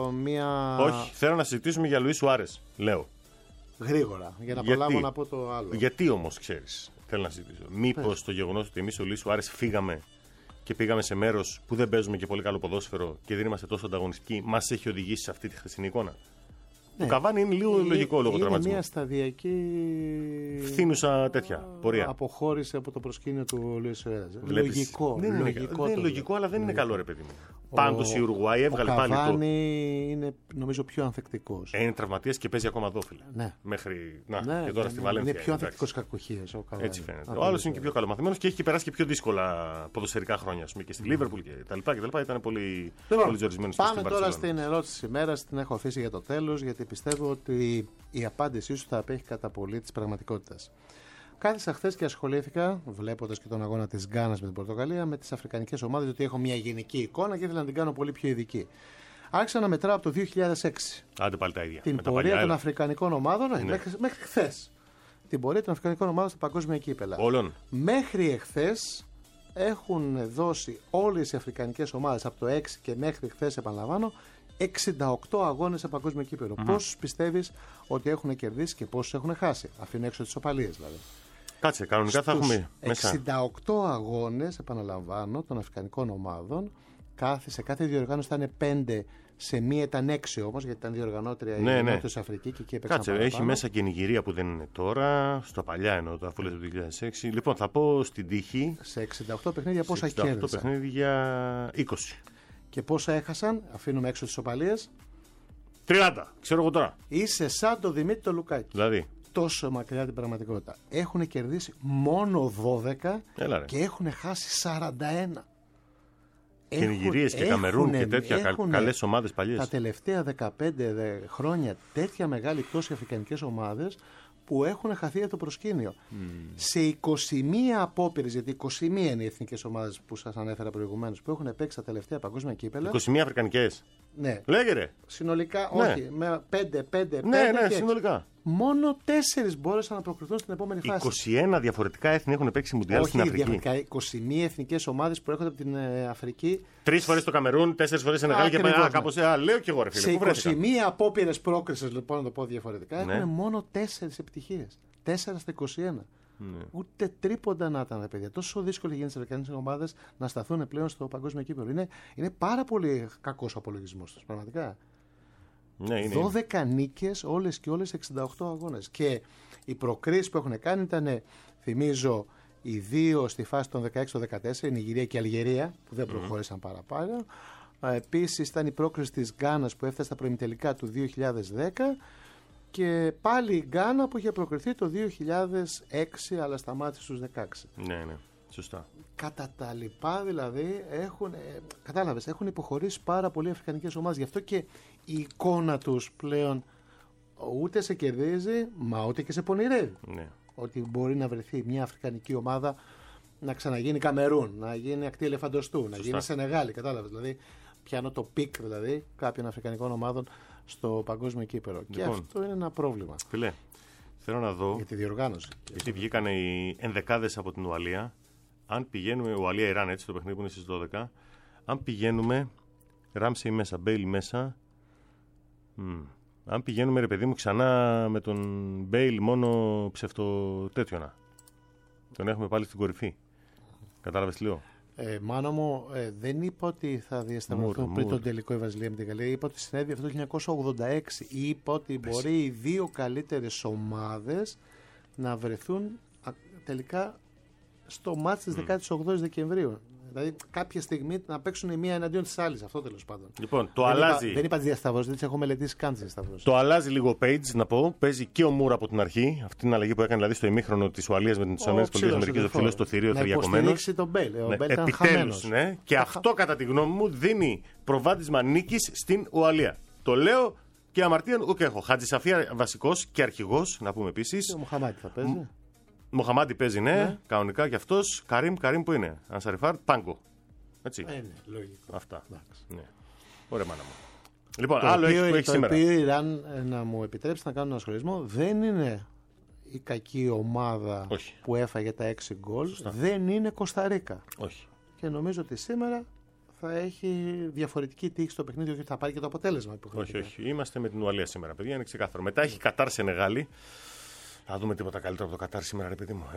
μία. Όχι, θέλω να συζητήσουμε για Λουίς Σουάρες, λέω. Γρήγορα, για να προλάβω να πω το άλλο. Γιατί όμως, ξέρεις, θέλω να συζητήσω. Μήπως το γεγονός ότι εμείς ο Λουίς Σουάρες φύγαμε και πήγαμε σε μέρος που δεν παίζουμε και πολύ καλό ποδόσφαιρο και δεν είμαστε τόσο ανταγωνιστικοί, μας έχει οδηγήσει σε αυτή τη χθεσινή εικόνα? Ναι. Το Καβάνι είναι λίγο λογικό λόγω τραυματισμού. Είναι μια σταδιακή φθήνουσα τέτοια πορεία. Αποχώρησε από το προσκήνιο του Λουίς Σουάρες. Λογικό. Δεν είναι λογικό, αλλά δεν είναι καλό, ρε παιδί μου. Πάντως η Ουρουγουάη έβγαλε πάλι. Ο Καβάνι είναι νομίζω πιο ανθεκτικός. Είναι τραυματίας και παίζει ακόμα εδώ, φίλε. Ναι. Μέχρι. Και τώρα στη Βαλένθια. Είναι πιο ανθεκτικός κακουχίες ο Καβάνι. Έτσι φαίνεται. Ο άλλος είναι και πιο καλομαθημένος και έχει περάσει και πιο δύσκολα ποδοσφαιρικά χρόνια. Ας πούμε, και στη Λίβερπουλ και τα λοιπά. Ήταν πολύ ζορισμένος. Πάμε τώρα στην ερώτηση της ημέρας. Την έχω αφήσει για το τέλος, γιατί πιστεύω ότι η απάντησή σου θα απέχει κατά πολύ της πραγματικότητας. Κάθισα χθες και ασχολήθηκα, βλέποντας και τον αγώνα της Γκάνας με την Πορτογαλία, με τις αφρικανικές ομάδες, γιατί έχω μια γενική εικόνα και ήθελα να την κάνω πολύ πιο ειδική. Άρχισα να μετράω από το 2006. Άντε πάλι τα ίδια. Την πορεία των αφρικανικών ομάδων, μέχρι χθες. Την πορεία των αφρικανικών ομάδων στα παγκόσμια κύπελα. Όλων. Μέχρι εχθές έχουν δώσει όλες οι αφρικανικές ομάδες από το 6 και μέχρι χθες, επαναλαμβάνω, 68 αγώνες σε παγκόσμιο κύπελο. Πόσους πιστεύεις ότι έχουν κερδίσει και πόσους έχουν χάσει? Αφήνω έξω τις οπαλίες δηλαδή. Κάτσε, κανονικά θα έχουμε μέσα 68 αγώνες, επαναλαμβάνω, των αφρικανικών ομάδων. Σε κάθε διοργάνωση θα είναι 5, σε μία ήταν 6 όμως, γιατί ήταν διοργανώτρια η Νότιος Αφρική και εκεί έπαιξαν. Κάτσε, έχει μέσα και η Νιγηρία που δεν είναι τώρα, στα παλιά εννοώ, το αφού λέτε το 2006. Λοιπόν, θα πω στην τύχη. Σε 68 παιχνίδια πόσα κέρδισαν? 68 παιχνίδια 20. Και πόσα έχασαν? Αφήνουμε έξω τις οπαλίες. 30, ξέρω εγώ τώρα. Είσαι σαν το Δημήτρη το Λουκάκη. Δηλαδή. Τόσο μακριά την πραγματικότητα. Έχουν κερδίσει μόνο 12 και έχουν χάσει 41. Και Νιγηρίες και Καμερούν και τέτοια καλές ομάδες παλιές. Τα τελευταία 15 χρόνια τέτοια μεγάλη πτώση αφρικανικές ομάδες που έχουν χαθεί από το προσκήνιο. Σε 21 απόπειρες, γιατί 21 είναι οι εθνικές ομάδες που σας ανέφερα προηγουμένως, που έχουν παίξει τα τελευταία παγκόσμια κύπελα. 21 αφρικανικές. Ναι. Λέγε ρε. Συνολικά, ναι. Όχι, με 5. Ναι, συνολικά. Μόνο 4 μπόρεσαν να προκριθούν στην επόμενη φάση. 21 διαφορετικά έθνη έχουν παίξει Μουντιάλ στην Αφρική. Διαφορετικά, 21 εθνικές ομάδες που έρχονται από την Αφρική. 3 φορές το Καμερούν, 4 φορές στην Σενεγάλη και πάει κάπως. Λέω και εγώ, ρε φίλε. Σε 21 απόπειρες πρόκρισης, λοιπόν, να το πω διαφορετικά, έχουν μόνο 4 επιτυχίες. 4 στα 21. Ναι. Ούτε τρίποντα να ήταν, παιδιά. Τόσο δύσκολο γίνεται στις αφρικανικές ομάδες να σταθούν πλέον στο παγκόσμιο κύπελλο. Είναι πάρα πολύ κακός ο απολογισμός τους, πραγματικά. Ναι, 12 νίκες, όλες και όλες 68 αγώνες. Και οι προκρίσεις που έχουν κάνει ήταν, θυμίζω, οι 2 στη φάση των 16-14, η Νιγηρία και η Αλγερία, που δεν προχώρησαν παραπάνω. Επίσης ήταν η πρόκριση της Γκάνας που έφτασε στα προημιτελικά του 2010. Και πάλι η Γκάνα που είχε προκριθεί το 2006, αλλά σταμάτησε στους 16. Ναι, σωστά. Κατά τα λοιπά, δηλαδή, έχουν υποχωρήσει πάρα πολλοί αφρικανικές ομάδες. Γι' αυτό και η εικόνα τους πλέον ούτε σε κερδίζει, μα ούτε και σε πονηρεύει. Ναι. Ότι μπορεί να βρεθεί μια αφρικανική ομάδα να ξαναγίνει Καμερούν, να γίνει ακτή ελεφαντοστού, να γίνει Σενεγάλη. Κατάλαβες, δηλαδή, πιάνω το πικ δηλαδή, κάποιων αφρικανικών ομάδων στο παγκόσμιο κύπελλο. Λοιπόν, και αυτό είναι ένα πρόβλημα. Φίλε, θέλω να δω. Για τη διοργάνωση. Γιατί βγήκαν οι ενδεκάδες από την Ουαλία. αν πηγαίνουμε, Ουαλία-Ιράν, έτσι το παιχνίδι που είναι στις 12, αν πηγαίνουμε Ράμσεϊ μέσα, Μπέιλ μέσα, αν πηγαίνουμε ρε παιδί μου ξανά με τον Μπέιλ μόνο ψευτοτέτοιονα, τον έχουμε πάλι στην κορυφή. Κατάλαβες τι λέω? Μάνο μου, δεν είπα ότι θα διασταυρωθούν πριν τον τελικό η Βραζιλία με την Γαλλία. Είπα ότι συνέβη αυτό το 1986. Είπα ότι μπορεί οι δύο καλύτερες ομάδες να βρεθούν τελικά στο μάτς της 18 Δεκεμβρίου. Δηλαδή κάποια στιγμή να παίξουν η μία εναντίον της άλλης. Αυτό τέλος πάντων. Λοιπόν, το αλλάζει. Δεν είπα τις διασταυρώσεις, δεν τις έχω μελετήσει καν τις διασταυρώσεις. Το αλλάζει λίγο ο Page, να πω. Παίζει και ο Μούρα από την αρχή. Αυτή την αλλαγή που έκανε δηλαδή στο ημίχρονο της Ουαλίας με την ΗΠΑ. Ο φίλος στο θηρίο θεριακωμένος. Να υποστηρίξει τον Μπέιλ. Επιτέλους, ναι. Και αυτό κατά τη γνώμη μου δίνει προβάδισμα νίκης στην Ουαλία. Το λέω και αμαρτίαν ούτε έχω. Χατζησαφία βασικός και αρχηγός, να πούμε επίσης. Ο Μοχαμάτι θα παίζει. Μοχαμάτι παίζει, ναι, κανονικά και αυτός. Καρίμ που είναι. Ανσαριφάρ, Πάγκο. Έτσι. Ναι, λογικό. Αυτά. Ναι. Ωραία, μάνα μου. Λοιπόν, άλλο έχει που έχει σήμερα. Το οποίο η Ιράν, να μου επιτρέψει να κάνω ένα σχολιασμό, δεν είναι η κακή ομάδα που έφαγε τα 6 γκολ. Δεν είναι Κοσταρίκα. Όχι. Και νομίζω ότι σήμερα θα έχει διαφορετική τύχη στο παιχνίδι και θα πάρει και το αποτέλεσμα. Όχι. Είμαστε με την Ουαλία σήμερα, παιδιά, είναι ξεκάθαρο. Μετά έχει Κατάρ Σενεγάλη. Θα δούμε τίποτα καλύτερο από το Κατάρ σήμερα, ρε παιδί μου.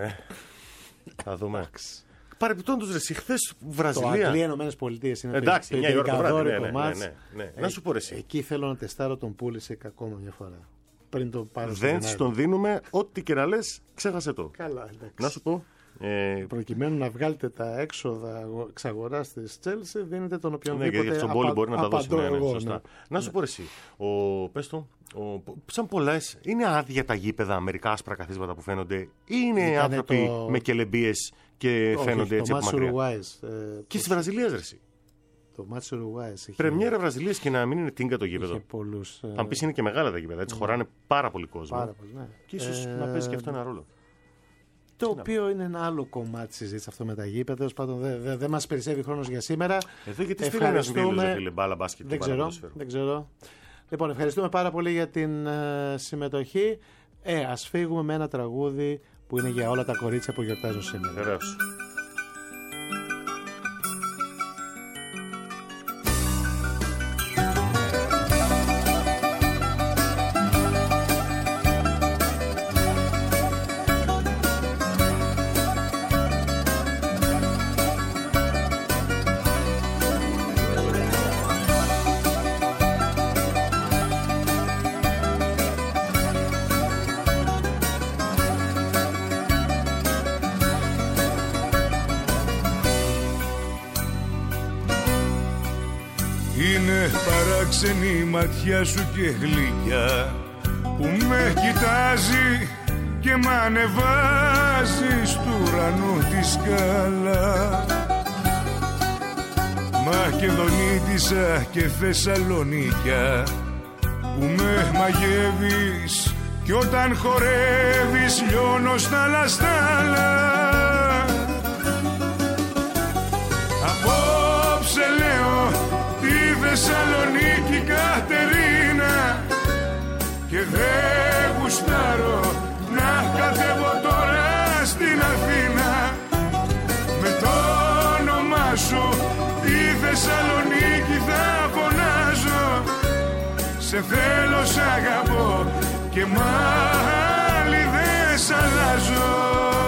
Θα δούμε. Παρεπιπτόντως, ρε, χθες Βραζιλία. Το Αγγλία, Ηνωμένες Πολιτείες είναι εντάξει, 9 η ώρα το βράδυ. Ναι. Να σου πω εσύ. Εκεί θέλω να τεστάρω τον Πούλησεκ ακόμα μια φορά. Πριν το πάρω. Δεν στον δίνουμε, ό,τι και να λες, ξέχασε το. Καλά, εντάξει. Να σου πω. Προκειμένου να βγάλετε τα έξοδα εξαγοράς της Chelsea, δίνετε τον οποιονδήποτε. Ναι, γιατί στον πόλη μπορεί να τα δώσει. Ναι. Να σου πω εσύ. Πες το. Σαν πολλές, είναι άδεια τα γήπεδα, μερικά άσπρα καθίσματα που φαίνονται, ή είναι άνθρωποι με κελεμπίες και φαίνονται έτσι από μακριά? Και στη Βραζιλία, ρε εσύ. Το μάτσο Ουρουγουάης. Πρεμιέρα Βραζιλίας και να μην είναι τίνκα το γήπεδο. Πολλούς, θα πει είναι και μεγάλα τα γήπεδα, έτσι χωράνε πάρα πολύ κόσμο. Πάρα πολύ, ναι. Και ίσως να παίζει και αυτό ένα ρόλο. Το οποίο είναι ένα άλλο κομμάτι συζήτηση αυτό με τα γήπεδα. Τέλος πάντων, δεν μας περισσεύει χρόνος για σήμερα. Εδώ γιατί ευχαριστούμε. Μπάλα, μπάσκετ, δεν ξέρω. Λοιπόν, ευχαριστούμε πάρα πολύ για την συμμετοχή. Ας φύγουμε με ένα τραγούδι που είναι για όλα τα κορίτσια που γιορτάζουν σήμερα. Βεβαίως. Είναι παράξενη η ματιά σου και γλυκιά που με κοιτάζει και μ' ανεβάζει στου ουρανού τη σκάλα. Μακεδονίτισσα και Θεσσαλονίκια που με μαγεύεις κι όταν χορεύεις λιώνω στα λαστάλα. Απόψε λέω τη Θεσσαλονίκη Κατερίνα και δεν γουστάρω να κατέβω τώρα στην Αθήνα. Με το όνομά σου τη Θεσσαλονίκη θα φωνάζω. Σε θέλω, σ' αγαπώ και μάλι δεν σ' αλλάζω.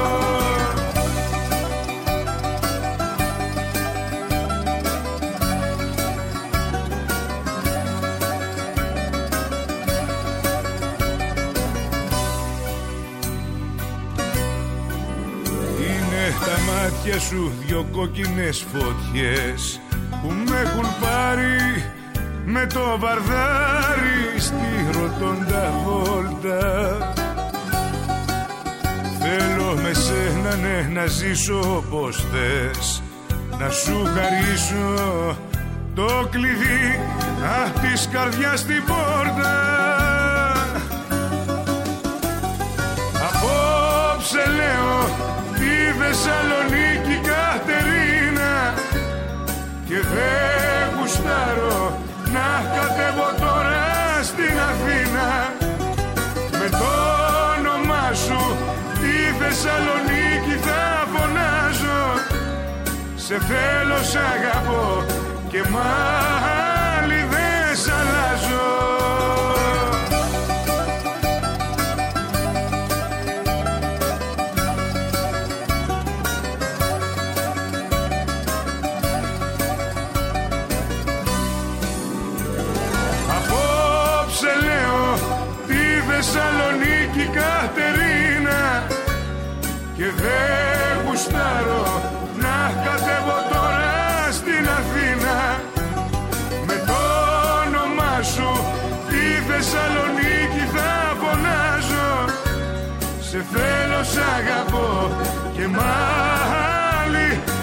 Τα μάτια σου δυο κόκκινες φωτιές που με έχουν πάρει με το βαρδάρι στη Ροτόντα Βόλτα. Θέλω με σένα ναι να ζήσω όπως θες, να σου χαρίσω το κλειδί απ' της καρδιάς στην πόρτα. Απόψε λέω τη Θεσσαλονίκη Κατερίνα και δεν γουστάρω να κατέβω τώρα στην Αθήνα. Με το όνομά σου τη Θεσσαλονίκη θα φωνάζω. Σε θέλω, σ' αγαπώ και μάλι δεν σ' αλλάζω. Απόψε λέω τη Θεσσαλονίκη Κατερίνα και δεν γουστάρω να κατέβω τώρα στην Αθήνα. Με το όνομά σου τη Θεσσαλονίκη θα φωνάζω. Σε θέλω, σ' αγαπώ και μάλι